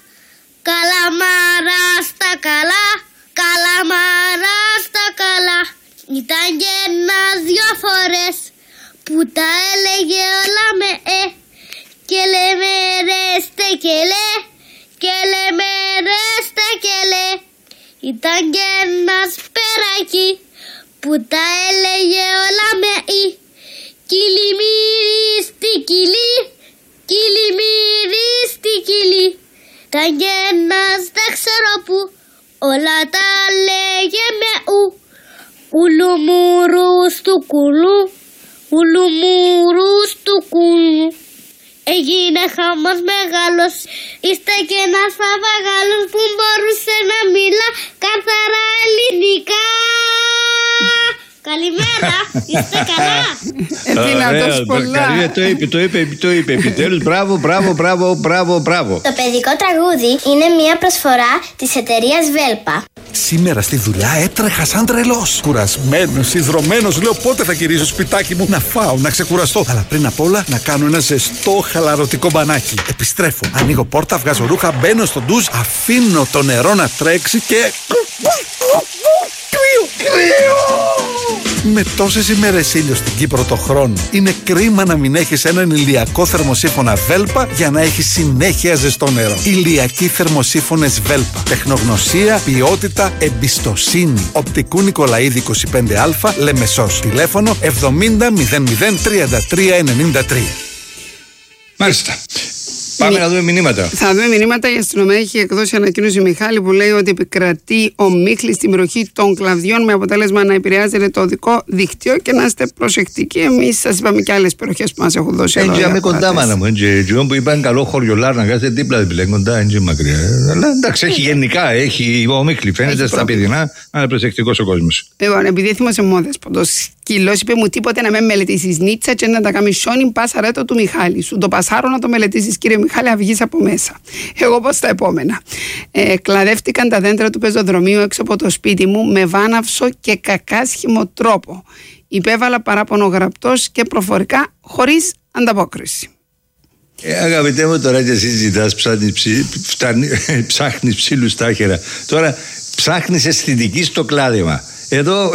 N: καλαμάρα στα καλά. Καλαμάρα στα καλά. Ήταν και ένας 2 φορές που τα έλεγε όλα με και λέμε ρέστε και λέ. Και λέμε ρέστε και λέ. Ήταν και ένας περάκι που τα έλεγε όλα με κυλιμύρι στη κυλί, κυλιμύρι στη κυλί. Ήταν και ένας δεν ξέρω που όλα τα λέγε με ουλουμουρούς του κουλού, ουλουμουρούς του κουλού. Έγινε χαμός μεγάλος, είστε και ένας παπαγάλος που μπορούσε να μιλά καθαρά ελληνικά. Καλημέρα, είστε καλά?
L: Δυνατός πολλά.
K: Το είπε, επιτέλους, μπράβο.
N: Το παιδικό τραγούδι είναι μια προσφορά της εταιρείας Βέλπα.
O: Σήμερα στη δουλειά έτρεχα σαν τρελός. Κουρασμένος, ιδρωμένος, λέω πότε θα γυρίσω σπιτάκι μου να φάω, να ξεκουραστώ. Αλλά πριν απ' όλα να κάνω ένα ζεστό χαλαρωτικό μπανάκι. Επιστρέφω, ανοίγω πόρτα, βγάζω ρούχα, μπαίνω στο ντουζ, αφήνω το νερό να τρέξει και... Κρύο! Με τόσες ημέρες ήλιο στην Κύπρο το χρόνο, είναι κρίμα να μην έχεις έναν ηλιακό θερμοσύφωνα Βέλπα για να έχεις συνέχεια ζεστό νερό. Ηλιακοί θερμοσύφωνες Βέλπα. Τεχνογνωσία, ποιότητα, εμπιστοσύνη. Οπτικού Νικολαίδη 25Α, Λεμεσός. Τηλέφωνο 70 00 33 93.
K: Μάλιστα. Πάμε να δούμε μηνύματα.
L: Θα δούμε μηνύματα. Η αστυνομία έχει εκδώσει ανακοίνωση, Μιχάλη, που λέει ότι επικρατεί ομίχλη στην περιοχή των κλαδιών με αποτέλεσμα να επηρεάζεται το οδικό δίκτυο και να είστε προσεκτικοί. Εμείς σας είπαμε και άλλες περιοχές που μας έχουν δώσει εδώ.
K: Έτσι, κοντά, μάνα μου. Έτσι, που είπαν καλό χωριολάρ να κάθεται δίπλα, δηλαδή κοντά, έτσι μακριά. Αλλά εντάξει, έχει γενικά, έχει ομίχλη. Φαίνεται στα παιδινά, να είναι προσεκτικός ο κόσμος.
L: Λοιπόν, επειδή θυμάσαι μόδες, σκυλός είπε μου τίποτε να με μελετήσεις νίτσα και να τα κάνει σιόνι πάσα ρέτο του Μιχάλη. Σου το πασάρω να το μελετήσεις, κύριε Μιχάλη, να βγεις από μέσα. Εγώ πώς τα επόμενα. Κλαδεύτηκαν τα δέντρα του πεζοδρομίου έξω από το σπίτι μου με βάναυσο και κακάσχημο τρόπο. Υπέβαλα παράπονο γραπτός και προφορικά χωρίς ανταπόκριση.
K: Αγαπητέ μου, τώρα και εσύ ζητάς, ψάχνεις ψήλους στα άχυρα. Τώρα ψάχνεις αισθητική στο κλάδεμα. Εδώ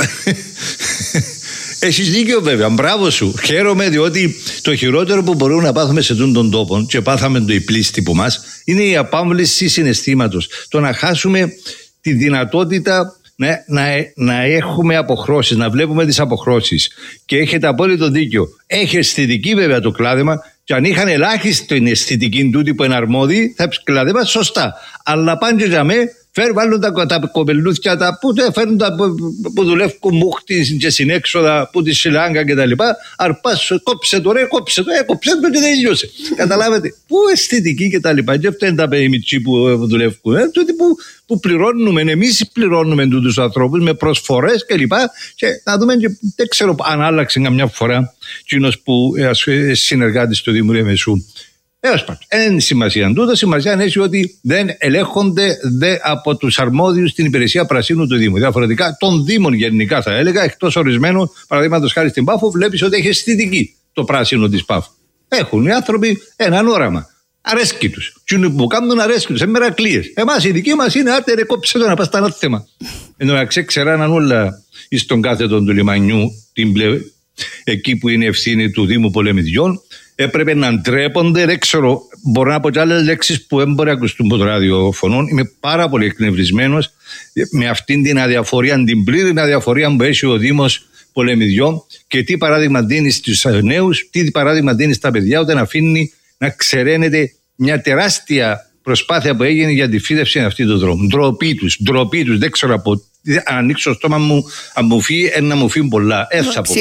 K: έχεις δίκιο βέβαια, μπράβο σου. Χαίρομαι διότι το χειρότερο που μπορούμε να πάθουμε σε τον τόπο, και πάθαμε το υπλήστηπο μας, είναι η απάμβληση συναισθήματος. Το να χάσουμε τη δυνατότητα να έχουμε αποχρώσεις, να βλέπουμε τις αποχρώσεις. Και έχετε απόλυτο δίκιο. Έχει αισθητική βέβαια το κλάδεμα Και αν είχαν ελάχιστο την αισθητική τούτη που είναι αρμόδιοι, θα κλαδεύαν σωστά. Αλλά πάνε για με, βάλουν τα κοπελούθια, φέρνουν τα που δουλεύουν μούχτη και συνέξοδα που τη Σιλάγκα κτλ. Αρπάς, κόψε το έκοψε το και δεν τελειώσε. Καταλάβετε, πού αισθητική κτλ. Και αυτά είναι τα παιδιά που δουλεύουν. Τούτοι που πληρώνουμε, εμείς πληρώνουμε τους ανθρώπους με προσφορές κλπ. Και να δούμε, και δεν ξέρω αν άλλαξε καμιά φορά εκείνος που συνεργάτης του Δήμου Λεμεσού. Δεν είναι σημασία τούτο. Σημασία είναι ότι δεν ελέγχονται από τους αρμόδιους στην υπηρεσία πρασίνου του Δήμου. Διαφορετικά, των Δήμων γενικά θα έλεγα, εκτός ορισμένων, παραδείγματος χάρη στην Πάφο, βλέπεις ότι έχει αισθητική το πράσινο της Πάφου. Έχουν οι άνθρωποι έναν όραμα. Αρέσκει τους. Τι που κάνουν αρέσκει τους. Μερακλείες. Εμάς η δική μας είναι άρτερε, κόψε το να πας στα ένα θέμα. Ενώ να ξεράναν όλα στον κάθετο του λιμανιού, εκεί που είναι ευθύνη του Δήμου Πολεμιδιών. Έπρεπε να ντρέπονται, δεν ξέρω, μπορώ να πω και άλλες λέξεις που δεν μπορεί να ακουστούν από το ραδιοφωνό. Είμαι πάρα πολύ εκνευρισμένος με αυτήν την αδιαφορία, την πλήρη αδιαφορία που έχει ο Δήμος Πολεμιδιών και τι παράδειγμα δίνει στους νέους, τι παράδειγμα δίνει στα παιδιά, όταν αφήνει να ξεραίνεται μια τεράστια προσπάθεια που έγινε για τη φύτευση αυτή του δρόμου. Ντροπή τους, δεν ξέρω από. Αν ανοίξω το στόμα μου, αν μου φύγει, να μου φύγει πολλά.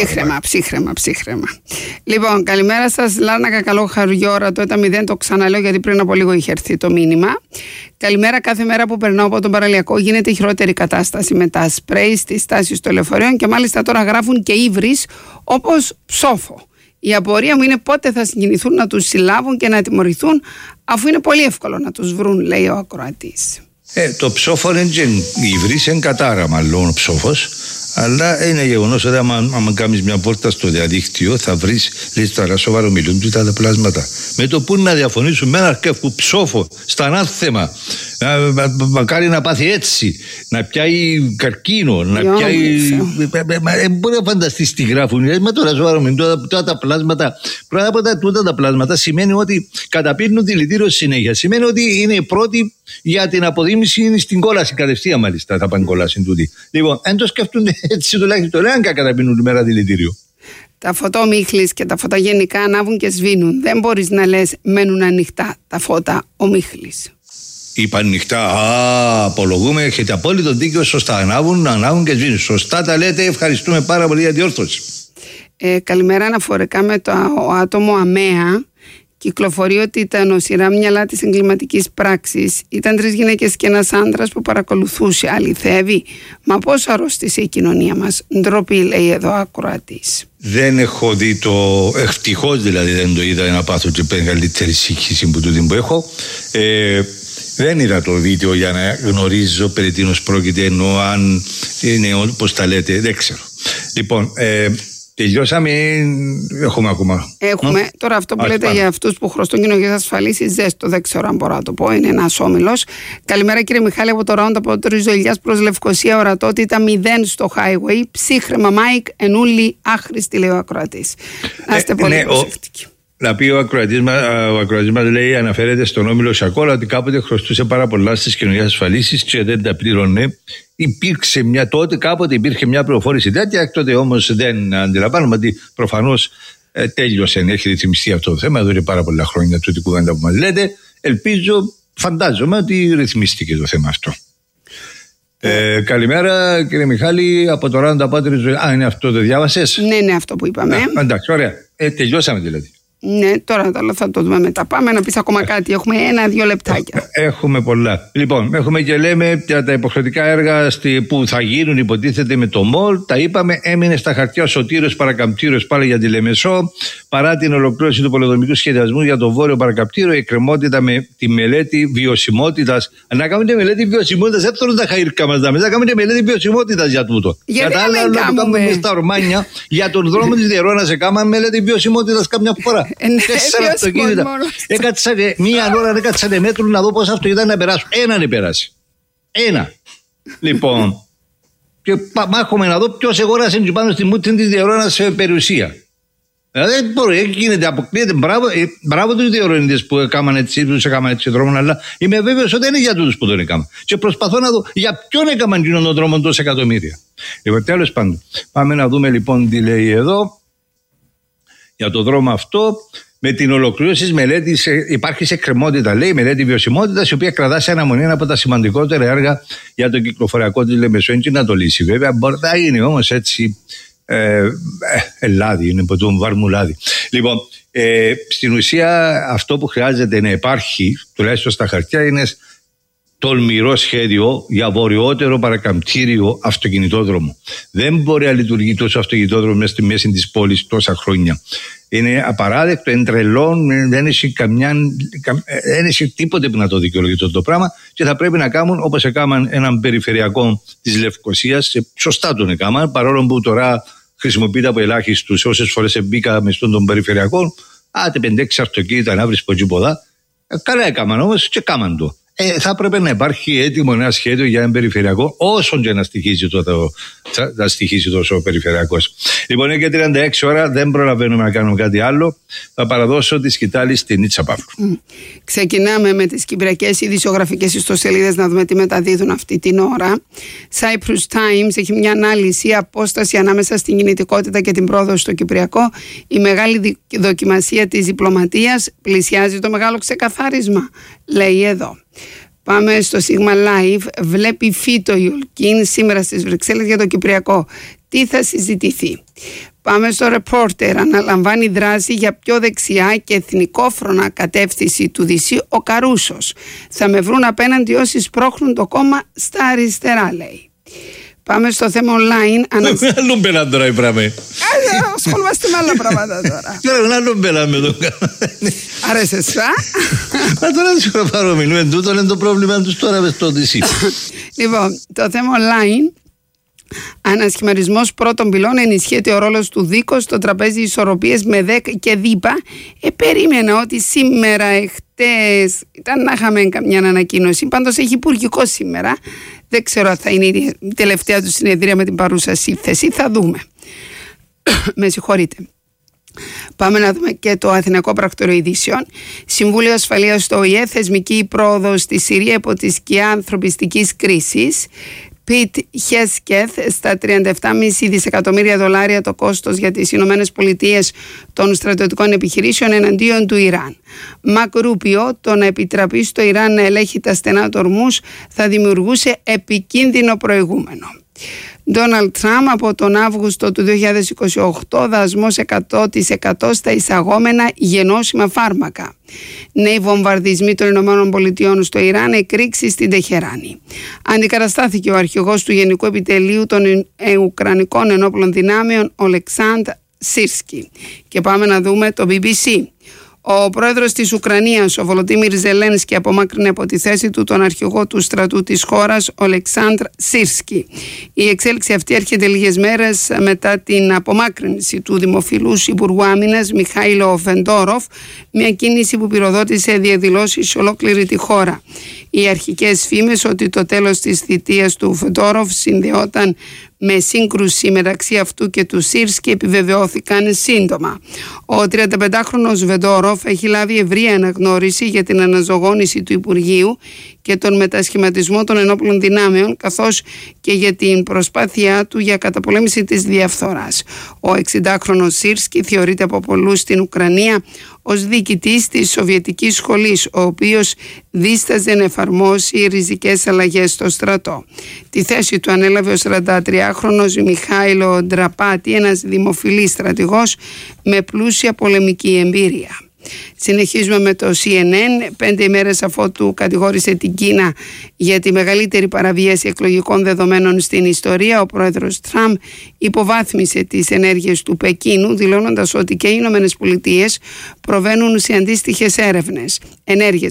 L: Ψύχρεμα. Λοιπόν, καλημέρα σας. Λάρνακα, καλό χαριόρα. Το ΕΤΑ 0 το ξαναλέω γιατί πριν από λίγο είχε έρθει το μήνυμα. Καλημέρα, κάθε μέρα που περνάω από τον παραλιακό γίνεται χειρότερη κατάσταση με τα σπρέι στις στάσεις των λεωφορείων και μάλιστα τώρα γράφουν και ύβρις όπως ψόφο. Η απορία μου είναι πότε θα συγκινηθούν να τους συλλάβουν και να τιμωρηθούν, αφού είναι πολύ εύκολο να τους βρουν, λέει ο ακροατής.
K: Το ψόφο είναι υβρής, είναι κατάρα μάλλον ο ψόφος, αλλά είναι γεγονός ότι άμα κάνεις μια πόρτα στο διαδίκτυο θα βρεις, λες τώρα σοβαρό μιλούν του τα πλάσματα. Με το που να διαφωνήσουν με ένα αρκεύκου ψόφο στα ανάθεμα, μακάρι να πάθει έτσι, να πιάει καρκίνο, να πιάει. Μπορεί να φανταστείς τι γράφουν. Μα τώρα σοβαρό μιλούν τα πλάσματα. Πρώτα από τούτα τα πλάσματα σημαίνει ότι καταπίνουν δηλητήριο συνέχεια. Σημαίνει ότι είναι οι πρώτοι για την αποδίμηση στην κόλαση κατευθείαν, μάλιστα θα πάνε κόλαση τούτη. Λοιπόν, αν το σκεφτούν έτσι τουλάχιστον, αν καταπίνουν τη μέρα δηλητήριο.
L: Τα φωτόμίχλης και τα φώτα γενικά ανάβουν και σβήνουν. Δεν μπορείς να λες μένουν ανοιχτά τα φώτα ομίχλης.
K: Είπα ανοιχτά, απολογούμε, έχετε απόλυτο δίκιο, σωστά. Ανάβουν και σβήνουν. Σωστά τα λέτε, ευχαριστούμε πάρα πολύ για διόρθωση.
L: Καλημέρα, αναφορικά με το άτομο ΑΜΕΑ. Κυκλοφορεί ότι τα νοσηρά μυαλά της εγκληματικής πράξης ήταν 3 γυναίκες και ένας άντρας που παρακολουθούσε. Αληθεύει? Μα πώς αρρώστησε η κοινωνία μας? Ντροπή, λέει εδώ ακροατής.
K: Δεν έχω δει το. Ευτυχώς δηλαδή δεν το είδα να πάθω και μεγαλύτερη σύγχυση που τούτη που έχω. Δεν είδα το βίντεο για να γνωρίζω περί τίνος πρόκειται, ενώ αν είναι όπως τα λέτε, δεν ξέρω. Λοιπόν, τελειώσαμε, έχουμε ακόμα.
L: Έχουμε. Τώρα αυτό που λέτε για αυτούς που χρωστούν κοινωνικές ασφαλίσεις, ζέστο, δεν ξέρω αν μπορώ να το πω, είναι ένας όμιλος. Καλημέρα κύριε Μιχάλη από το Round από το Ριζοηλιάς προς Λευκοσία, ορατότητα 0 στο highway, ψύχρεμα Μάικ, ενούλη άχρηστη, λέει ο ακροατής. Να είστε πολύ προσεκτικοί.
K: Να πει ο ακροατής μας λέει, αναφέρεται στον όμιλο Σακόλα ότι κάποτε χρωστούσε πάρα πολλά στις κοινωνικές ασφαλίσεις και δεν τα πλήρωνε. Υπήρξε κάποτε υπήρχε μια πληροφόρηση τέτοια, έκτοτε όμως δεν αντιλαμβάνομαι ότι προφανώς τέλειωσε, έχει ρυθμιστεί αυτό το θέμα εδώ και πάρα πολλά χρόνια, τούτη κουβέντα που μας λέτε. Φαντάζομαι ότι ρυθμίστηκε το θέμα αυτό. Καλημέρα κύριε Μιχάλη από το Ράντα Πάτρι. Είναι αυτό, το διάβασες?
L: Ναι, είναι αυτό που είπαμε.
K: Εντάξει, ωραία. Τελειώσαμε δηλαδή.
L: Ναι, τώρα θα το δούμε μετά. Πάμε να πεις ακόμα κάτι. Έχουμε 1-2 λεπτάκια.
K: Έχουμε πολλά. Λοιπόν, έχουμε και λέμε για τα υποχρεωτικά έργα που θα γίνουν, υποτίθεται με το ΜΟΛ. Τα είπαμε, έμεινε στα χαρτιά ο Σωτήρος Παρακαμπτήριος πάλι για τη Λεμεσό. Παρά την ολοκλήρωση του πολεοδομικού σχεδιασμού για το Βόρειο Παρακαμπτήριο, η εκκρεμότητα με τη μελέτη βιωσιμότητας. Να κάνουμε τη μελέτη βιωσιμότητας, δεν θέλουν τα χαΐρκα μας, να κάνουμε τη μελέτη βιωσιμότητας για τούτο.
L: Γιατί
K: για τα άλλα που κάνουμε στα ορμάνια, για τον δρόμο της Διερώνας, έκαναμε μελέτη βιωσιμότητας καμιά φορά. 4 αυτοκίνητα. Έκατσατε μία ώρα, έκατσατε μέτρο να δω πόσα αυτοκίνητα να περάσουν. Έναν περάσει. Ένα. Λοιπόν. Και μάχομαι να δω ποιος αγόρασε πάνω στη μούτρη της Διερώνας σε περιουσία. Δηλαδή δεν μπορεί, γίνεται, αποκλείεται. Μπράβο τους διερώνητες που έκαναν έτσι δρόμο, αλλά είμαι βέβαιος ότι δεν είναι για τούτους που τον έκαναν. Και προσπαθώ να δω για ποιον έκαναν εκείνον τον δρόμο τόσα εκατομμύρια. Λοιπόν, τέλος πάντων. Πάμε να δούμε λοιπόν τι λέει εδώ. Για το δρόμο αυτό, Με την ολοκλήρωση της μελέτης υπάρχει σε εκκρεμότητα, λέει, μελέτη βιωσιμότητας, η οποία κρατά σε αναμονή ένα από τα σημαντικότερα έργα για το κυκλοφοριακό της Λεμεσού και να το λύσει. Βέβαια, μπορεί να είναι όμως έτσι. Λάδι, είναι από το βαρμουλάδι. Λοιπόν, στην ουσία αυτό που χρειάζεται να υπάρχει, τουλάχιστον στα χαρτιά, είναι τολμηρό σχέδιο για βορειότερο παρακαμπτήριο αυτοκινητόδρομο. Δεν μπορεί να λειτουργεί τόσο αυτοκινητόδρομο μέσα στη μέση της πόλης τόσα χρόνια. Είναι απαράδεκτο, εντρελών, δεν έχει τίποτε που να το δικαιολογεί το πράγμα και θα πρέπει να κάνουν όπως έκαναν έναν περιφερειακό της Λευκωσίας. Σωστά τον έκαναν, παρόλο που τώρα χρησιμοποιείται από ελάχιστους. Όσες φορές μπήκα μες στον περιφερειακό, άτε 5-6 αυτοκίνητα να βρεις ποδά. Καλά έκαναν όμως και κάμαν το. Θα έπρεπε να υπάρχει έτοιμο ένα σχέδιο για ένα περιφερειακό, όσον και να στοιχίζει τόσο ο περιφερειακός. Λοιπόν, είναι και 36 ώρα, δεν προλαβαίνουμε να κάνουμε κάτι άλλο. Θα παραδώσω τη σκητάλη στην Νίτσα Παύλου.
L: Ξεκινάμε με τις κυπριακές ειδησιογραφικές ιστοσελίδες να δούμε τι μεταδίδουν αυτή την ώρα. Cyprus Times έχει μια ανάλυση, απόσταση ανάμεσα στην κινητικότητα και την πρόοδο στο Κυπριακό. Η μεγάλη δοκιμασία της διπλωματίας πλησιάζει το μεγάλο ξεκαθάρισμα, λέει εδώ. Πάμε στο Sigma Live. Βλέπει Φίτο Ιουλκίν σήμερα στις Βρυξέλλες για το Κυπριακό. Τι θα συζητηθεί? Πάμε στο Reporter. Αναλαμβάνει δράση για πιο δεξιά και εθνικόφρονα κατεύθυνση του Δυσσή ο Καρούσος. Θα με βρουν απέναντι όσοι σπρώχνουν το κόμμα στα αριστερά, λέει. Πάμε στο θέμα online.
K: Άλλον πελάνε τώρα η πράγμα.
L: Ασχολούμαστε με άλλα πράγματα τώρα.
K: Τώρα άλλον πελάνε το
L: άρεσε σου,
K: Μα τώρα δεν σου πάρω μιλούμε τούτο, είναι το πρόβλημα τους τώρα με στο Δυσσή.
L: Λοιπόν, το θέμα online. Ανασχηματισμός πρώτων πυλών, ενισχύεται ο ρόλος του δίκου στο τραπέζι ισορροπίες με ΔΕΚ και ΔΥΠΑ. Περίμενα ότι σήμερα, εχτες, ήταν να είχαμε καμιά ανακοίνωση. Πάντως έχει υπουργικό σήμερα. Δεν ξέρω αν θα είναι η τελευταία του συνεδρία με την παρούσα σύνθεση. Θα δούμε. Με συγχωρείτε. Πάμε να δούμε και το Αθηναϊκό Πρακτορείο Ειδήσεων. Συμβούλιο Ασφαλείας στο ΟΗΕ, θεσμική πρόοδος στη Συρία υπό τη σκιά ανθρωπιστικής κρίσης. Πιτ Χέσκεθ, στα 37,5 δισεκατομμύρια δολάρια το κόστος για τις Ηνωμένες Πολιτείες των στρατιωτικών επιχειρήσεων εναντίον του Ιράν. Μακ Ρούπιο, το να επιτραπεί στο Ιράν να ελέγχει τα στενά του Ορμούς θα δημιουργούσε επικίνδυνο προηγούμενο. Ντόναλντ Τραμπ, από τον Αύγουστο του 2028 δασμός 100% στα εισαγόμενα γενώσιμα φάρμακα. Νέοι βομβαρδισμοί των ΗΠΑ στο Ιράν, εκρήξεις στην Τεχεράνη. Αντικαταστάθηκε ο αρχηγός του Γενικού Επιτελείου των Ουκρανικών Ενόπλων Δυνάμεων, Ολεξάντρ Σίρσκι. Και πάμε να δούμε το BBC. Ο πρόεδρος της Ουκρανίας, ο Βολοντίμιρ Ζελένσκι, απομάκρυνε από τη θέση του τον αρχηγό του στρατού της χώρας, Ολεξάντρ Σίρσκι. Η εξέλιξη αυτή έρχεται λίγες μέρες μετά την απομάκρυνση του δημοφιλούς Υπουργού Άμυνας Μιχάηλο Βεντόροφ, μια κίνηση που πυροδότησε διαδηλώσεις σε ολόκληρη τη χώρα. Οι αρχικές φήμες ότι το τέλος της θητείας του Βεντόροφ συνδεόταν με σύγκρουση μεταξύ αυτού και του Σίρσκι επιβεβαιώθηκαν σύντομα. Ο 35χρονος Βεντόροφ έχει λάβει ευρεία αναγνώριση για την αναζωογόνηση του Υπουργείου και τον μετασχηματισμό των ενόπλων δυνάμεων, καθώς και για την προσπάθειά του για καταπολέμηση της διαφθοράς. Ο 60χρονος Σίρσκι θεωρείται από πολλούς στην Ουκρανία ως διοικητής της Σοβιετικής Σχολής, ο οποίος δίσταζε να εφαρμόσει ριζικές αλλαγές στο στρατό. Τη θέση του ανέλαβε ο 43χρονος Μιχάηλο Ντραπάτη, ένας δημοφιλής στρατηγός με πλούσια πολεμική εμπειρία. Συνεχίζουμε με το CNN. 5 ημέρες αφότου κατηγόρησε την Κίνα για τη μεγαλύτερη παραβίαση εκλογικών δεδομένων στην ιστορία, ο πρόεδρος Τραμπ υποβάθμισε τις ενέργειες του Πεκίνου, δηλώνοντας ότι και οι Ηνωμένες Πολιτείες προβαίνουν σε αντίστοιχες ενέργειες.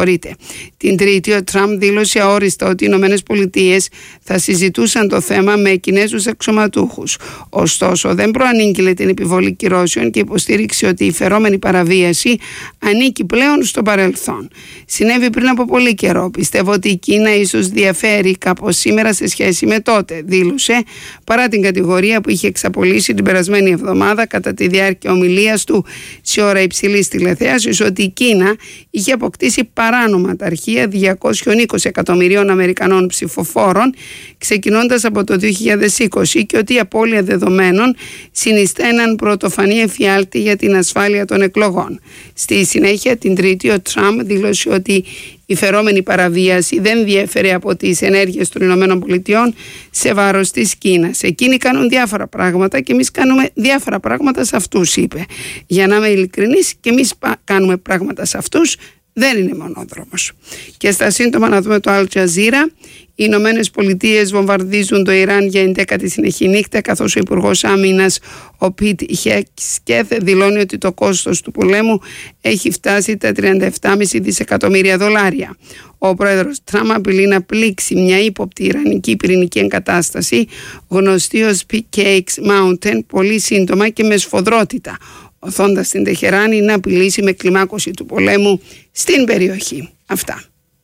L: Την Τρίτη, ο Τραμπ δήλωσε αόριστα ότι οι Ηνωμένες Πολιτείες θα συζητούσαν το θέμα με Κινέζους αξιωματούχους. Ωστόσο, δεν προανήγγειλε την επιβολή κυρώσεων και υποστήριξε ότι η φερόμενη παραβίαση ανήκει πλέον στο παρελθόν. Συνέβη πριν από πολύ καιρό. Πιστεύω ότι η Κίνα ίσως διαφέρει κάπως σήμερα σε σχέση με τότε, δήλωσε, παρά την κατηγορία που είχε εξαπολύσει την περασμένη εβδομάδα κατά τη διάρκεια ομιλίας του σε ώρα υψηλής τηλεθέασης ότι η Κίνα είχε αποκτήσει παράνομα τα αρχεία 220 εκατομμυρίων Αμερικανών ψηφοφόρων ξεκινώντας από το 2020 και ότι η απώλεια δεδομένων συνιστά έναν πρωτοφανή εφιάλτη για την ασφάλεια των εκλογών. Στη συνέχεια, την Τρίτη, ο Τραμπ δήλωσε ότι η φερόμενη παραβίαση δεν διέφερε από τις ενέργειες των ΗΠΑ σε βάρος της Κίνας. Εκείνοι κάνουν διάφορα πράγματα και εμείς κάνουμε διάφορα πράγματα σε αυτούς, είπε. Για να είμαι ειλικρινής, και εμείς κάνουμε πράγματα σε αυτούς, δεν είναι μονόδρομος. Και στα σύντομα να δούμε το Al Jazeera. Οι Ηνωμένες Πολιτείες βομβαρδίζουν το Ιράν για 11η συνεχή νύχτα, καθώς ο Υπουργός Άμυνας, ο Πιτ Χέγκσκεθ, δηλώνει ότι το κόστος του πολέμου έχει φτάσει τα $37,5 δισεκατομμύρια. Ο πρόεδρος Τραμπ απειλεί να πλήξει μια ύποπτη ιρανική πυρηνική εγκατάσταση, γνωστή ως Cakes Mountain, πολύ σύντομα και με σφοδρότητα, οθώντας την Τεχεράνη να απειλήσει με κλιμάκωση του πολέμου στην περιοχή. Αυτά.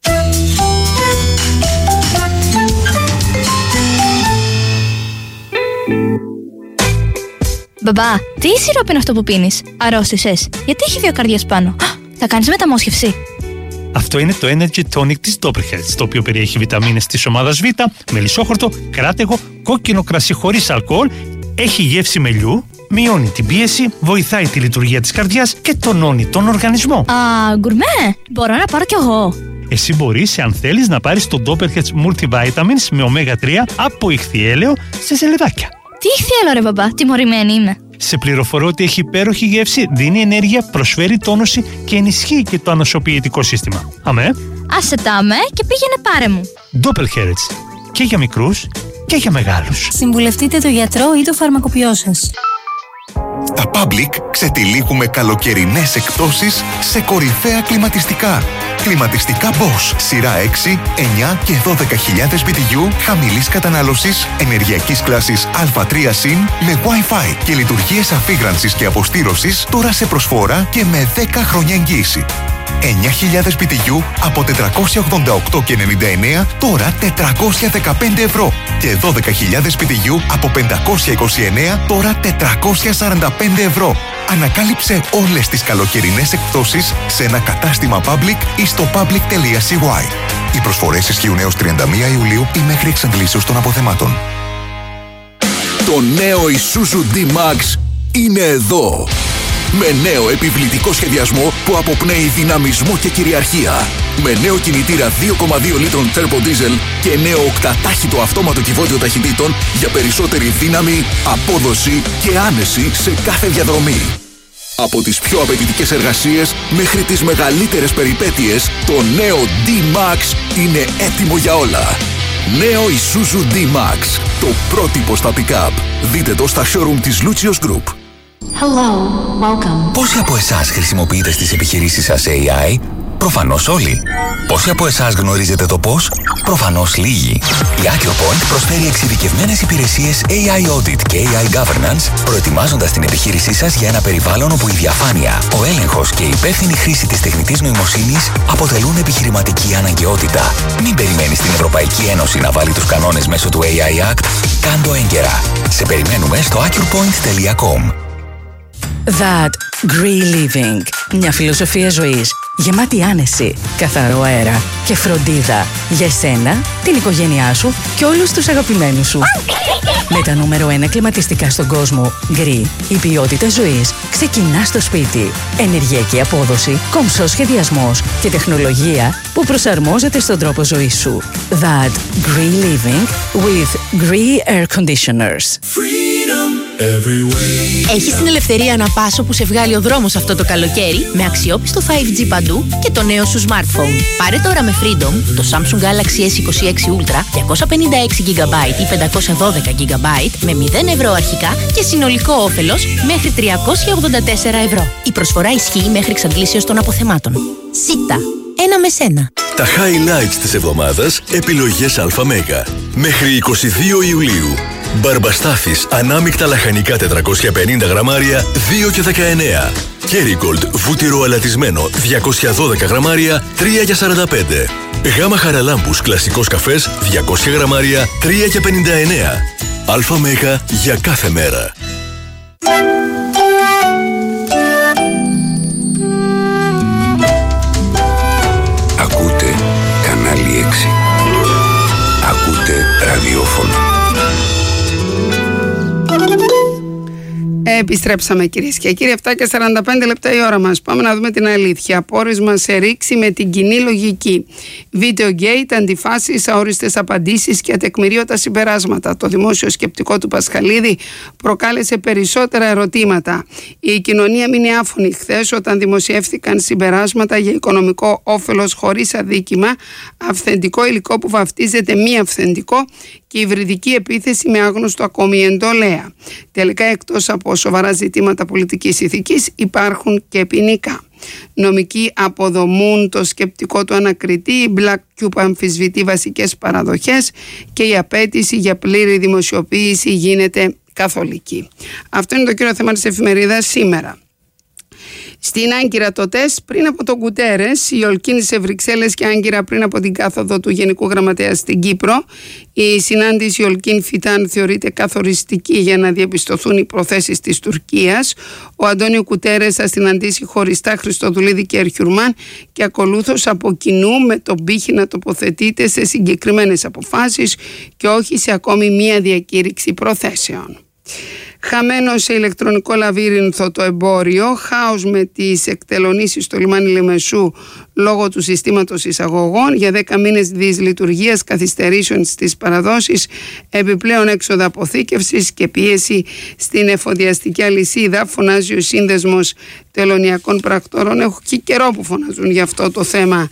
P: Μπαμπά, τι σιρόπι είναι αυτό που πίνεις? Αρρώστησες? Γιατί έχει 2 καρδιές πάνω? Θα κάνεις μεταμόσχευση?
Q: Αυτό είναι το Energy Tonic της Doppelherz, το οποίο περιέχει βιταμίνες της ομάδας Β, μελισσόχορτο, κράτεγο, κόκκινο κρασί χωρίς αλκοόλ, έχει γεύση μελιού, μειώνει την πίεση, βοηθάει τη λειτουργία της καρδιάς και τονώνει τον οργανισμό.
P: Α, γκουρμέ! Μπορώ να πάρω κι εγώ.
Q: Εσύ μπορείς, αν θέλεις, να πάρεις το Doppelherz Multivitamins με ωμέγα 3 από ηχθιέλαιο σε ζελεδάκια.
P: Τι ηχθιέλαιο, ρε μπαμπά, τιμωρημένη είμαι.
Q: Σε πληροφορώ ότι έχει υπέροχη γεύση, δίνει ενέργεια, προσφέρει τόνωση και ενισχύει και το ανοσοποιητικό σύστημα. Αμέ.
P: Άσε τα αμέ και πήγαινε πάρε μου.
Q: Doppelherz. Και για μικρούς και για μεγάλους.
R: Συμβουλευτείτε το γιατρό ή το φαρμακοποιό σας.
D: Στα Public ξετυλίγουμε καλοκαιρινές εκπτώσεις σε κορυφαία κλιματιστικά. Κλιματιστικά Bosch, σειρά 6, 9 και 12.000 BTU χαμηλής κατανάλωσης, ενεργειακής κλάσης Α3 συν με Wi-Fi και λειτουργίες αφήγρανσης και αποστήρωσης τώρα σε προσφορά και με 10 χρόνια εγγύηση. 9.000 BTU από 488,99 τώρα 415 ευρώ και 12.000 BTU από 529 τώρα 445 ευρώ. Ανακάλυψε όλες τις καλοκαιρινές εκπτώσεις σε ένα κατάστημα Public ή στο public.cy. Οι προσφορές ισχύουν έως 31 Ιουλίου ή μέχρι εξαντλήσεως των αποθεμάτων. Το νέο Isuzu D-Max είναι εδώ. Με νέο επιβλητικό σχεδιασμό που αποπνέει δυναμισμό και κυριαρχία. Με νέο κινητήρα 2,2 λίτρων Turbo Diesel και νέο οκτατάχυτο αυτόματο κυβότιο ταχυτήτων για περισσότερη δύναμη, απόδοση και άνεση σε κάθε διαδρομή. Από τις πιο απαιτητικές εργασίες μέχρι τις μεγαλύτερες περιπέτειες, το νέο D-Max είναι έτοιμο για όλα. Νέο Isuzu D-Max, το πρότυπο στα pick-up. Δείτε το στα showroom της Lucius Group.
S: Hello, welcome.
T: Πόσοι από εσάς χρησιμοποιείτε στις επιχειρήσεις σας AI? Προφανώς όλοι. Πόσοι από εσάς γνωρίζετε το πώς? Προφανώς λίγοι. Η AccuPoint προσφέρει εξειδικευμένες υπηρεσίες AI Audit και AI Governance, προετοιμάζοντας την επιχείρησή σας για ένα περιβάλλον όπου η διαφάνεια, ο έλεγχος και η υπεύθυνη χρήση της τεχνητής νοημοσύνης αποτελούν επιχειρηματική αναγκαιότητα. Μην περιμένεις την Ευρωπαϊκή Ένωση να βάλει τους κανόνες μέσω του AI Act. Κάντο έγκαιρα. Σε περιμένουμε στο accurpoint.com.
F: That Green Living. Μια φιλοσοφία ζωής γεμάτη άνεση, καθαρό αέρα και φροντίδα για εσένα, την οικογένειά σου και όλους τους αγαπημένους σου. Με τα νούμερο 1 κλιματιστικά στον κόσμο, Green, η ποιότητα ζωής ξεκινά στο σπίτι. Ενεργειακή απόδοση, κομψός σχεδιασμός και τεχνολογία που προσαρμόζεται στον τρόπο ζωής σου. That Green Living with Green Air Conditioners.
U: Έχεις την ελευθερία να πας όπου σε βγάλει ο δρόμος αυτό το καλοκαίρι με αξιόπιστο 5G παντού και το νέο σου smartphone. Πάρε τώρα με Freedom το Samsung Galaxy S26 Ultra 256GB ή 512GB με 0 ευρώ αρχικά και συνολικό όφελος μέχρι 384 ευρώ. Η προσφορά ισχύει μέχρι εξαντλήσεως των αποθεμάτων. Σίτα. Ένα με σένα.
V: Τα highlights της εβδομάδας, επιλογές ΑΜΕΓΑ. Μέχρι 22 Ιουλίου. Μπαρμπαστάφης, ανάμεικτα λαχανικά 450 γραμμάρια, 2 και 19. Kerrygold, βούτυρο αλατισμένο, 212 γραμμάρια, 3 και 45. Γάμα Χαραλάμπους, κλασικός καφές, 200 γραμμάρια, 3 και 59. ΑΜΕΓΑ για κάθε μέρα.
W: Ακούτε κανάλι 6. Ακούτε ραδιόφωνο.
L: Επιστρέψαμε κυρίες και κύριοι, 7 και 45 λεπτά η ώρα μας. Πάμε να δούμε την αλήθεια. Πόρισμα σε ρήξη με την κοινή λογική. Videogate, αντιφάσεις, αόριστες απαντήσεις και ατεκμηρίωτα συμπεράσματα. Το δημόσιο σκεπτικό του Πασχαλίδη προκάλεσε περισσότερα ερωτήματα. Η κοινωνία μείνει άφωνη χθες όταν δημοσιεύθηκαν συμπεράσματα για οικονομικό όφελος χωρίς αδίκημα, αυθεντικό υλικό που βαφτίζεται μη αυθεντικό και υβριδική επίθεση με άγνωστο ακόμη εντολέα. Τελικά, εκτός από σοβαρά ζητήματα πολιτικής ηθικής, υπάρχουν και ποινικά. Νομικοί αποδομούν το σκεπτικό του ανακριτή, η Black Cube αμφισβητεί βασικές παραδοχές και η απέτηση για πλήρη δημοσιοποίηση γίνεται καθολική. Αυτό είναι το κύριο θέμα της εφημερίδας σήμερα. Στην Άγκυρα το τεστ πριν από τον Κουτέρες, η Ολκίν σε Βρυξέλλες και Άγκυρα πριν από την κάθοδο του Γενικού Γραμματέα στην Κύπρο. Η συνάντηση Ολκίν Φιτάν θεωρείται καθοριστική για να διαπιστωθούν οι προθέσεις της Τουρκίας. Ο Αντώνιο Κουτέρες θα συναντήσει χωριστά Χριστοδουλίδη και Ερχιουρμάν και ακολούθως από κοινού με τον πύχη να τοποθετείται σε συγκεκριμένες αποφάσεις και όχι σε ακόμη μία διακήρυξη προθέσεων. Χαμένο σε ηλεκτρονικό λαβύρινθο το εμπόριο, χάος με τις εκτελονίσεις στο λιμάνι Λεμεσού λόγω του συστήματος εισαγωγών, για 10 μήνες δυσλειτουργίας, καθυστερήσεων στις παραδόσεις, επιπλέον έξοδα αποθήκευσης και πίεση στην εφοδιαστική αλυσίδα, φωνάζει ο Σύνδεσμος Τελωνιακών Πρακτόρων. Έχω και καιρό που φωνάζουν για αυτό το θέμα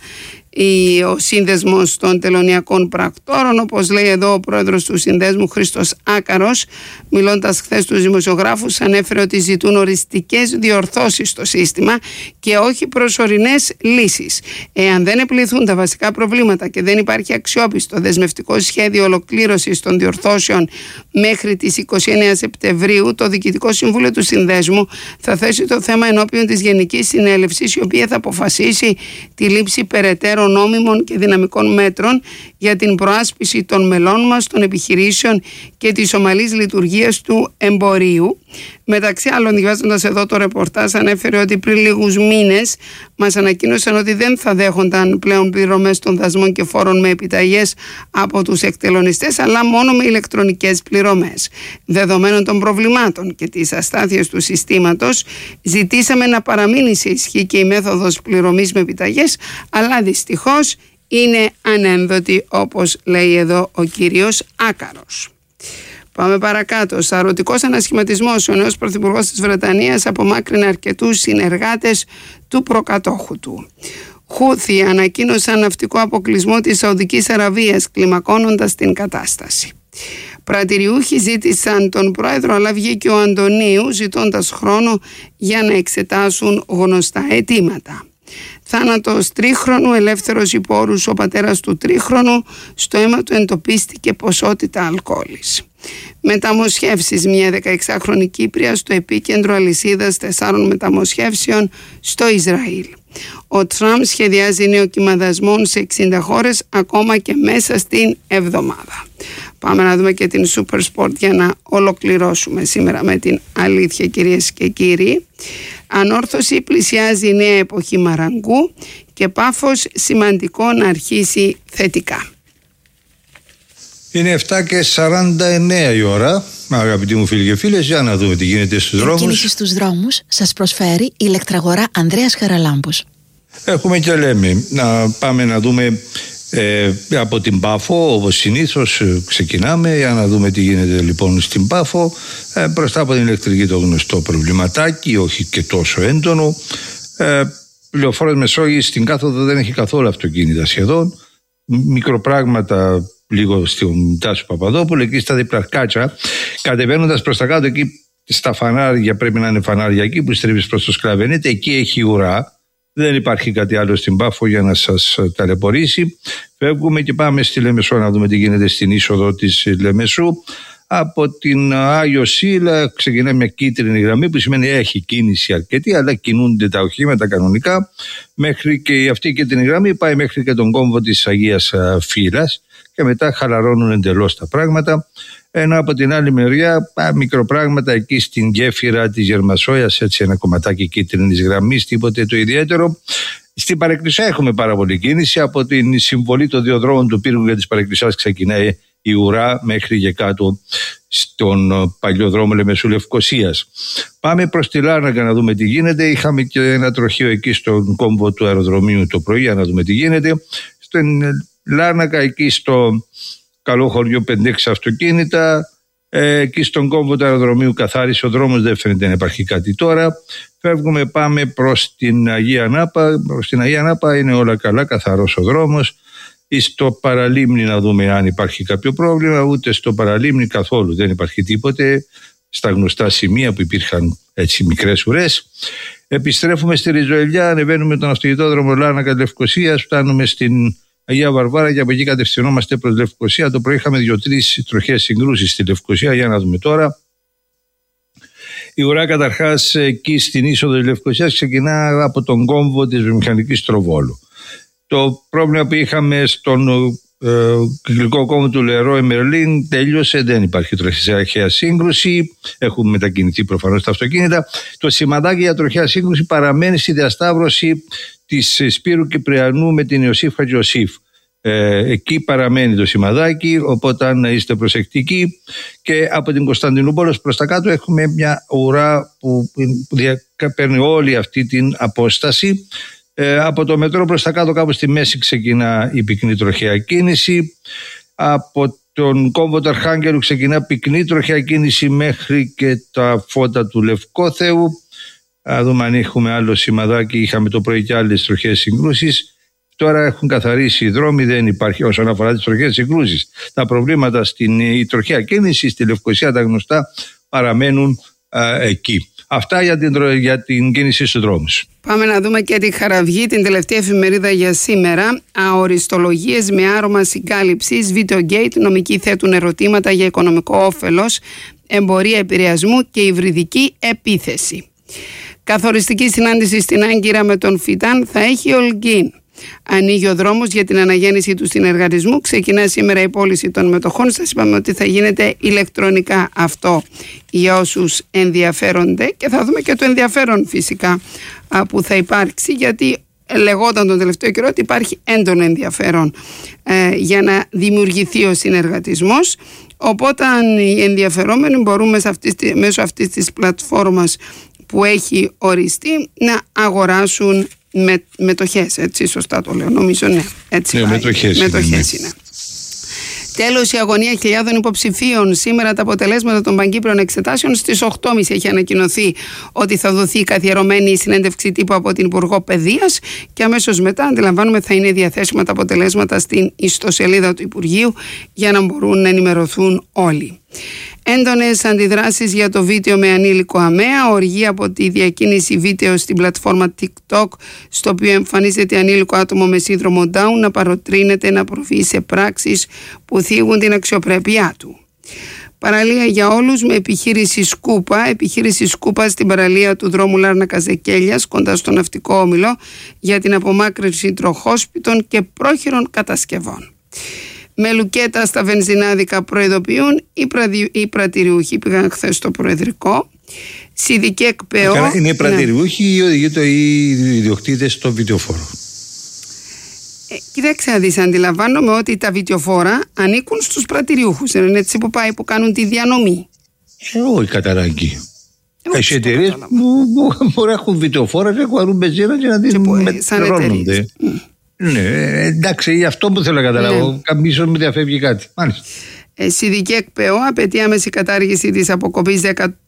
L: ο Σύνδεσμος των Τελωνιακών Πρακτόρων. Όπως λέει εδώ ο πρόεδρος του Συνδέσμου, Χρήστος Άκαρος, μιλώντας χθες στους δημοσιογράφους, ανέφερε ότι ζητούν οριστικές διορθώσεις στο σύστημα και όχι προσωρινές λύσεις. Εάν δεν επληθούν τα βασικά προβλήματα και δεν υπάρχει αξιόπιστο δεσμευτικό σχέδιο ολοκλήρωσης των διορθώσεων μέχρι τις 29 Σεπτεμβρίου, το Διοικητικό Συμβούλιο του Συνδέσμου θα θέσει το θέμα ενώπιον της Γενικής Συνέλευσης, η οποία θα αποφασίσει τη λήψη περαιτέρω νόμιμων και δυναμικών μέτρων για την προάσπιση των μελών μας, των επιχειρήσεων και της ομαλής λειτουργίας του εμπορίου. Μεταξύ άλλων, διαβάζοντας εδώ το ρεπορτάζ, ανέφερε ότι πριν λίγους μήνες μας ανακοίνωσαν ότι δεν θα δέχονταν πλέον πληρωμές των δασμών και φόρων με επιταγές από τους εκτελονιστές, αλλά μόνο με ηλεκτρονικές πληρωμές. Δεδομένων των προβλημάτων και της αστάθειας του συστήματος, ζητήσαμε να παραμείνει σε ισχύ και η μέθοδος πληρωμής με επιταγές, αλλά δυστυχώς είναι ανένδοτη, όπως λέει εδώ ο κύριος Άκαρος. Πάμε παρακάτω. Σαρωτικός ανασχηματισμός. Ο νέος πρωθυπουργός της Βρετανίας απομάκρυνε αρκετούς συνεργάτες του προκατόχου του. Χούθι ανακοίνωσαν ναυτικό αποκλεισμό της Σαουδικής Αραβίας, κλιμακώνοντας την κατάσταση. Πρατηριούχοι ζήτησαν τον πρόεδρο, αλλά βγήκε ο Αντωνίου ζητώντας χρόνο για να εξετάσουν γνωστά αιτήματα. Θάνατος τρίχρονου, ελεύθερος υπό όρους ο πατέρας του τρίχρονου, στο αίμα του εντοπίστηκε ποσότητα αλκοόλης. Μεταμοσχεύσεις, μια 16χρονη Κύπρια στο επίκεντρο αλυσίδας 4 μεταμοσχεύσεων στο Ισραήλ. Ο Τραμπ σχεδιάζει νέο κύμα δασμών σε 60 χώρες ακόμα και μέσα στην εβδομάδα. Πάμε να δούμε και την Super Sport για να ολοκληρώσουμε σήμερα με την αλήθεια, κυρίες και κύριοι. Ανόρθωση, πλησιάζει η νέα εποχή Μαραγκού και Πάφος, σημαντικό να αρχίσει θετικά.
K: Είναι 7 και 49 η ώρα. Αγαπητοί μου φίλοι και φίλες, για να δούμε τι γίνεται στους δρόμους.
B: Η κίνηση στους δρόμους σας προσφέρει η ηλεκτραγορά Ανδρέας Χαραλάμπους.
K: Έχουμε και λέμε να πάμε να δούμε από την Πάφο, όπως συνήθως ξεκινάμε για να δούμε τι γίνεται λοιπόν στην Πάφο. Μπροστά από την ηλεκτρική το γνωστό προβληματάκι, όχι και τόσο έντονο. Λεωφόρος Μεσόγειης στην κάθοδο δεν έχει καθόλου αυτοκίνητα σχεδόν. Μικροπράγματα λίγο στην Τάσου Παπαδόπουλου, εκεί στα διπλαρκάτσα, κατεβαίνοντας προς τα κάτω, εκεί στα φανάρια, πρέπει να είναι φανάρια εκεί που στρίβεις προς το Σκλαβενίτε, εκεί έχει ουρά. Δεν υπάρχει κάτι άλλο στην Πάφο για να σας ταλαιπωρήσει. Φεύγουμε και πάμε στη Λεμεσό να δούμε τι γίνεται στην είσοδο της Λεμεσού. Από την Άγιο Σίλα ξεκινάει μια κίτρινη γραμμή που σημαίνει έχει κίνηση αρκετή, αλλά κινούνται τα οχήματα κανονικά. Μέχρι και αυτή η κίτρινη γραμμή πάει μέχρι και τον κόμβο της Αγίας Φύλας και μετά χαλαρώνουν εντελώς τα πράγματα. Ενώ από την άλλη μεριά μικροπράγματα εκεί στην γέφυρα της Γερμασόιας, έτσι ένα κομματάκι κίτρινης γραμμής, τίποτε το ιδιαίτερο. Στην Παρεκκλησιά έχουμε πάρα πολύ κίνηση. Από την συμβολή των διοδρόμων του Πύργου για τις Παρεκκλησιάς ξεκινάει η ουρά μέχρι και κάτω στον παλιό δρόμο Λεμεσού Λευκωσίας. Πάμε προς τη Λάρνακα να δούμε τι γίνεται. Είχαμε και ένα τροχείο εκεί στον κόμβο του αεροδρομίου το πρωί για να δούμε τι γίνεται. Στην Λάρνακα, εκεί στο καλό χωριό 5-6 αυτοκίνητα. Εκεί στον κόμβο του αεροδρομίου καθάρισε ο δρόμος, δεν φαίνεται να υπάρχει κάτι τώρα. Φεύγουμε, πάμε προς την Αγία Ανάπα. Προς την Αγία Ανάπα είναι όλα καλά, καθαρός ο δρόμος. Στο Παραλίμνη να δούμε αν υπάρχει κάποιο πρόβλημα. Ούτε στο Παραλίμνη καθόλου δεν υπάρχει τίποτε. Στα γνωστά σημεία που υπήρχαν έτσι μικρές ουρές. Επιστρέφουμε στη Ριζοελιά, ανεβαίνουμε τον αυτοκινητόδρομο Λάρνακα Λευκωσίας, φτάνουμε στην Αγία Βαρβάρα και από εκεί κατευθυνόμαστε προς Λευκωσία. Το πρωί είχαμε 2-3 τροχές συγκρούσεις στη Λευκωσία. Για να δούμε τώρα. Η ουρά καταρχάς εκεί στην είσοδο της Λευκωσίας ξεκινά από τον κόμβο της βιομηχανικής Τροβόλου. Το πρόβλημα που είχαμε στον κυκλικό κόμβο του Λερόι Μερλίν τελείωσε, δεν υπάρχει τροχαία σύγκρουση. Έχουμε μετακινηθεί προφανώς τα αυτοκίνητα. Το σημαδάκι για τροχαία σύγκρουση παραμένει στη διασταύρωση της Σπύρου Κυπριανού με την Ιωσήφ Χατζιωσήφ. Εκεί παραμένει το σημαδάκι, οπότε να είστε προσεκτικοί. Και από την Κωνσταντινούπολη προς τα κάτω έχουμε μια ουρά που παίρνει όλη αυτή την απόσταση. Από το μετρό προς τα κάτω, κάπου στη μέση, ξεκινά η πυκνή τροχαία κίνηση. Από τον κόμβο του Αρχάγγελου ξεκινά πυκνή τροχαία κίνηση μέχρι και τα φώτα του Λευκόθεου. Α δούμε αν έχουμε άλλο σημαδάκι. Είχαμε το πρωί και άλλες τροχαίες συγκρούσεις. Τώρα έχουν καθαρίσει οι δρόμοι, δεν υπάρχει όσον αφορά τις τροχαίες συγκρούσεις. Τα προβλήματα στην τροχαία κίνηση, στη Λευκωσία, τα γνωστά, παραμένουν εκεί. Αυτά για την κίνηση στους δρόμους.
L: Πάμε να δούμε και τη Χαραυγή, την τελευταία εφημερίδα για σήμερα. Αοριστολογίες με άρωμα συγκάλυψης, Videogate, νομικοί θέτουν ερωτήματα για οικονομικό όφελος, εμπορία επηρεασμού και υβριδική επίθεση. Καθοριστική συνάντηση στην Άγκυρα με τον Φιτάν θα έχει Ολγκίν. Ανοίγει ο δρόμος για την αναγέννηση του συνεργατισμού. Ξεκινά σήμερα η πώληση των μετοχών. Σας είπαμε ότι θα γίνεται ηλεκτρονικά αυτό για όσους ενδιαφέρονται, και θα δούμε και το ενδιαφέρον φυσικά που θα υπάρξει, γιατί λεγόταν τον τελευταίο καιρό ότι υπάρχει έντονο ενδιαφέρον για να δημιουργηθεί ο συνεργατισμός. Οπότε οι ενδιαφερόμενοι μπορούν μέσω αυτής της πλατφόρμας που έχει οριστεί να αγοράσουν μετοχές, έτσι σωστά το λέω, νομίζω, ναι, έτσι
K: ναι, μετοχές
L: είναι. Τέλος, η αγωνία χιλιάδων υποψηφίων. Σήμερα τα αποτελέσματα των παγκύπριων εξετάσεων. Στις 8.30 έχει ανακοινωθεί ότι θα δοθεί καθιερωμένη συνέντευξη τύπου από την Υπουργό Παιδείας και αμέσως μετά, αντιλαμβάνουμε, θα είναι διαθέσιμα τα αποτελέσματα στην ιστοσελίδα του Υπουργείου για να μπορούν να ενημερωθούν όλοι. Έντονες αντιδράσεις για το βίντεο με ανήλικο αμαία, οργή από τη διακίνηση βίντεο στην πλατφόρμα TikTok, στο οποίο εμφανίζεται ανήλικο άτομο με σύνδρομο Down να παροτρύνεται να προβεί σε πράξεις που θίγουν την αξιοπρέπειά του. Παραλία για όλους με επιχείρηση Σκούπα. Επιχείρηση Σκούπα στην παραλία του δρόμου Λάρνακα-Ζεκέλιας, κοντά στο ναυτικό όμιλο, για την απομάκρυνση τροχόσπιτων και πρόχειρων κατασκευών. Με λουκέτα στα βενζινάδικα προειδοποιούν οι πρατηριούχοι. Πήγαν χθες στο Προεδρικό. Σιδικέκ ΠΕΟ.
K: Είναι οι πρατηριούχοι ή οι ιδιοκτήτες των βιντεοφόρων?
L: Κοίταξε να δεις, αντιλαμβάνομαι ότι τα βιντεοφόρα ανήκουν στους πρατηριούχους. Είναι έτσι που πάει, που κάνουν τη διανομή.
K: Όχι κατά ανάγκη. Έχει εταιρείες που μπορεί να έχουν βιντεοφόρα και έχουν μπεζίνα και να τις μετρώνονται. Ναι, εντάξει, γι' αυτό που θέλω να καταλάβω. Καμπίσω μου διαφεύγει κάτι. Μάλιστα.
L: Σιδικέκ ΠΕΟ απαιτεί άμεση κατάργηση της αποκοπής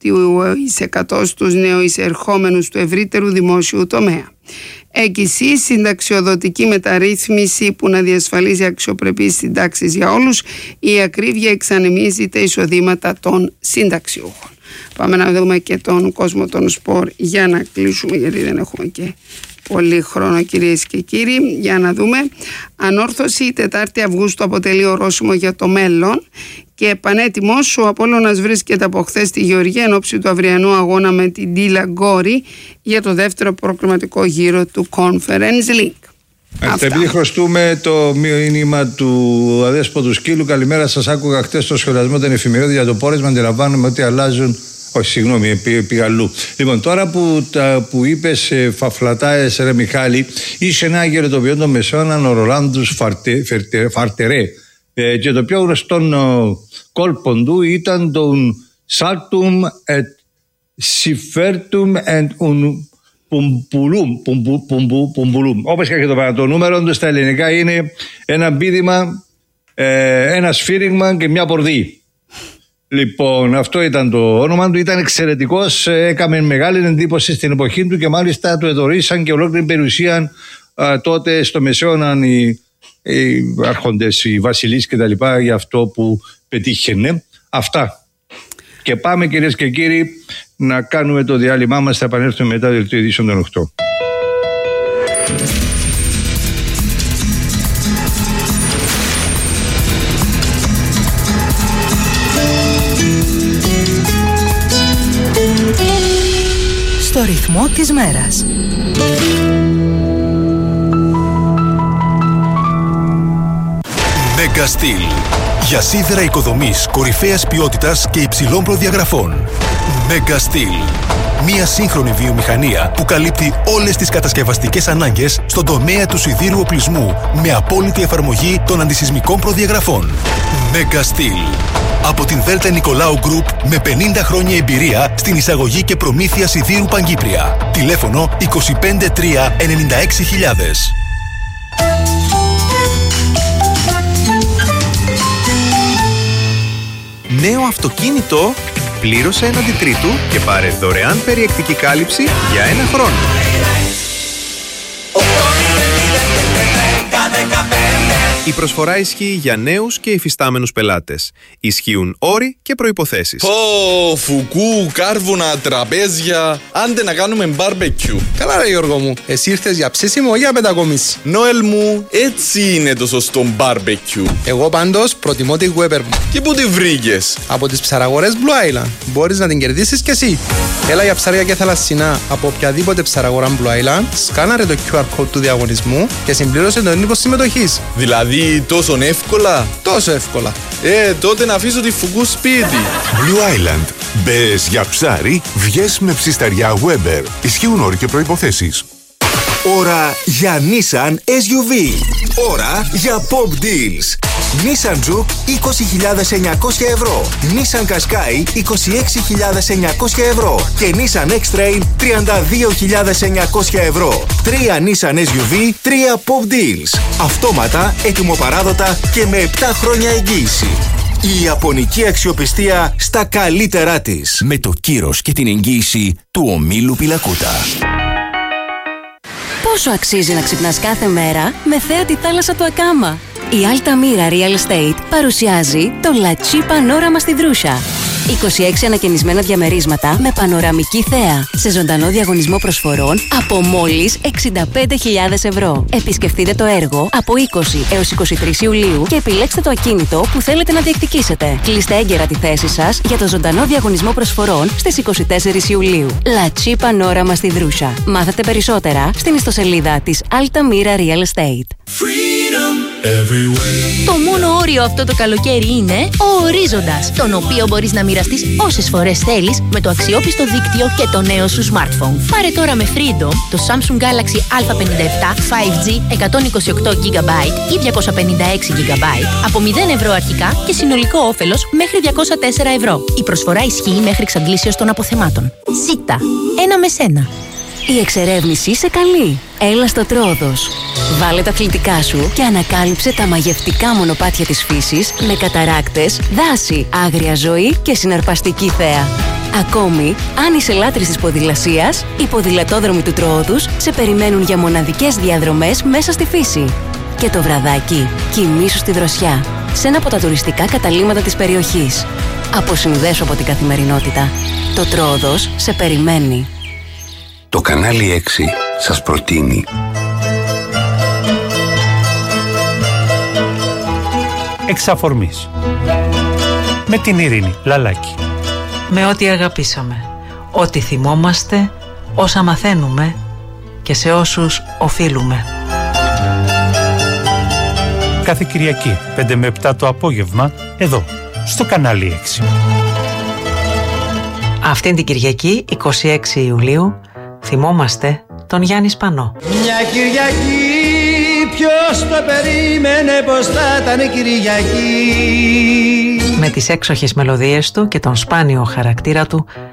L: 10% στους νεοεισερχόμενους του ευρύτερου δημόσιου τομέα. Έκηση, συνταξιοδοτική μεταρρύθμιση που να διασφαλίζει αξιοπρεπείς συντάξεις για όλους. Η ακρίβεια εξανεμίζει τα εισοδήματα των συνταξιούχων. Πάμε να δούμε και τον κόσμο των σπορ για να κλείσουμε, γιατί δεν έχουμε και πολύ χρόνο, κυρίες και κύριοι. Για να δούμε. Ανόρθωση 4η Αυγούστου αποτελεί ορόσημο για το μέλλον και πανέτοιμος ο Απόλλωνας βρίσκεται από χθες στη Γεωργία εν ώψη του αυριανού αγώνα με την Ντίλα Γκόρη για το δεύτερο προκριματικό γύρο του Conference League.
K: Επειδή χρωστούμε το μήνυμα του αδέσποτου σκύλου, καλημέρα σας. Άκουγα χτες το σχολιασμό των εφημερίδων για το πόρισμα. Αντιλαμβάνομαι ότι αλλάζουν. Όχι, συγγνώμη, πήγα αλλού. Λοιπόν, τώρα που είπες φαφλατάες, ρε Μιχάλη, είσαι ένα αγγελοτοποιό των Μεσώναν, ο Ρολάντους Φαρτερέ. Και το πιο γνωστό κόλπο του ήταν τον Saltum et Sifertum et Pumbulum. Όπως και το νούμερο του στα ελληνικά είναι ένα μπίδημα, ένα σφύριγμα και μια πορδί. Λοιπόν, αυτό ήταν το όνομα του. Ήταν εξαιρετικός, έκαμε μεγάλη εντύπωση στην εποχή του και μάλιστα του εδωρήσαν και ολόκληρη περιουσία τότε στο Μεσαίωνα οι άρχοντες, οι βασιλείς και τα λοιπά για αυτό που πετύχαινε. Αυτά. Και πάμε, κυρίες και κύριοι, να κάνουμε το διάλειμμά μας. Θα επανέλθουμε μετά το δελτίο ειδήσεων των 8.
F: Στο ρυθμό της μέρας.
E: Megastil. Για σίδερα οικοδομής κορυφαίας ποιότητας και υψηλών προδιαγραφών. Megastil. Μια σύγχρονη βιομηχανία που καλύπτει όλες τις κατασκευαστικές ανάγκες στον τομέα του σιδήρου οπλισμού με απόλυτη εφαρμογή των αντισυσμικών προδιαγραφών. Megastil. Από την Δέλτα Νικολάου Γκρουπ με 50 χρόνια εμπειρία στην εισαγωγή και προμήθεια σιδήρου Παγκύπρια. Τηλέφωνο 253 96000.
G: Νέο αυτοκίνητο, πλήρωσε έναντι τρίτου και πάρε δωρεάν περιεκτική κάλυψη για 1 χρόνο. Η προσφορά ισχύει για νέους και υφιστάμενους πελάτες. Ισχύουν όροι και προϋποθέσεις.
H: Φουκού, κάρβουνα, τραπέζια. Άντε να κάνουμε μπάρμπεκιου.
I: Καλά ρε Γιώργο μου, εσύ ήρθες για ψήσιμο ή για μετακομίση?
H: Νόελ μου, έτσι είναι το σωστό μπάρμπεκιου.
I: Εγώ πάντως προτιμώ τη Weber μου.
H: Και πού τη βρήκες?
I: Από τις ψαραγορές Blue Island. Μπορείς να την κερδίσεις κι εσύ. Έλα για ψάρια και θαλασσινά από οποιαδήποτε ψαραγορά Blue Island, σκάναρε το QR code του διαγωνισμού και συμπλήρωσε τον έντυπο συμμετοχής.
H: Δηλαδή τόσο εύκολα?
I: Τόσο εύκολα.
H: Τότε να αφήσω τη Φουκού σπίτι.
X: Blue Island. Μπες για ψάρι, βγες με ψισταριά Weber. Ισχύουν όροι και προϋποθέσεις.
E: Ώρα για Nissan SUV. Ώρα για Pop Deals. Nissan Juke 20.900 ευρώ. Nissan Qashqai 26.900 ευρώ. Και Nissan X-Trail 32.900 ευρώ. 3 Nissan SUV, 3 Pop Deals. Αυτόματα, έτοιμοπαράδοτα και με 7 χρόνια εγγύηση. Η ιαπωνική αξιοπιστία στα καλύτερά της.
T: Με το κύρος και την εγγύηση του ομίλου Πιλακούτα.
C: Πόσο αξίζει να ξυπνάς κάθε μέρα με θέα τη θάλασσα του Ακάμα? Η Altamira Real Estate παρουσιάζει το La Chi Panorama στη Δρούσα. 26 ανακαινισμένα διαμερίσματα με πανοραμική θέα σε ζωντανό διαγωνισμό προσφορών από μόλις 65.000 ευρώ. Επισκεφτείτε το έργο από 20 έως 23 Ιουλίου και επιλέξτε το ακίνητο που θέλετε να διεκδικήσετε. Κλείστε έγκαιρα τη θέση σας για το ζωντανό διαγωνισμό προσφορών στις 24 Ιουλίου. La Chi Panorama στη Δρούσα. Μάθετε περισσότερα στην ιστοσελίδα της Altamira Real Estate.
U: Το μόνο όριο αυτό το καλοκαίρι είναι ο ορίζοντας, τον οποίο μπορείς να μοιραστείς όσες φορές θέλεις με το αξιόπιστο δίκτυο και το νέο σου smartphone. Πάρε τώρα με Freedom το Samsung Galaxy A57 5G 128GB ή 256GB από 0 ευρώ αρχικά και συνολικό όφελος μέχρι 204 ευρώ. Η προσφορά ισχύει μέχρι εξαντλήσεως των αποθεμάτων. Ζήτα ένα με σένα.
C: Η εξερεύνηση σε καλεί. Έλα στο Τρόδος. Βάλε τα αθλητικά σου και ανακάλυψε τα μαγευτικά μονοπάτια της φύσης με καταράκτες, δάση, άγρια ζωή και συναρπαστική θέα. Ακόμη, αν είσαι λάτρης της ποδηλασίας, οι ποδηλατόδρομοι του Τρόδους σε περιμένουν για μοναδικές διαδρομές μέσα στη φύση. Και το βραδάκι, κοιμήσου στη δροσιά, σε ένα από τα τουριστικά καταλύματα της περιοχής. Αποσυνδέσου από την καθημερινότητα. Το Τρόδος σε περιμένει.
W: Το κανάλι 6 σας προτείνει
Q: Εξαφορμής με την Ειρήνη Λαλάκη.
Y: Με ό,τι αγαπήσαμε, ό,τι θυμόμαστε, όσα μαθαίνουμε και σε όσους οφείλουμε.
Q: Κάθε Κυριακή 5 με 7 το απόγευμα εδώ στο κανάλι 6.
Y: Αυτήν την Κυριακή 26 Ιουλίου θυμόμαστε τον Γιάννη Σπανό.
Z: Μια Κυριακή
A: ποιος το περίμενε πως θα ήταν Κυριακή.
Y: Με τις έξοχες μελωδίες του και τον σπάνιο χαρακτήρα του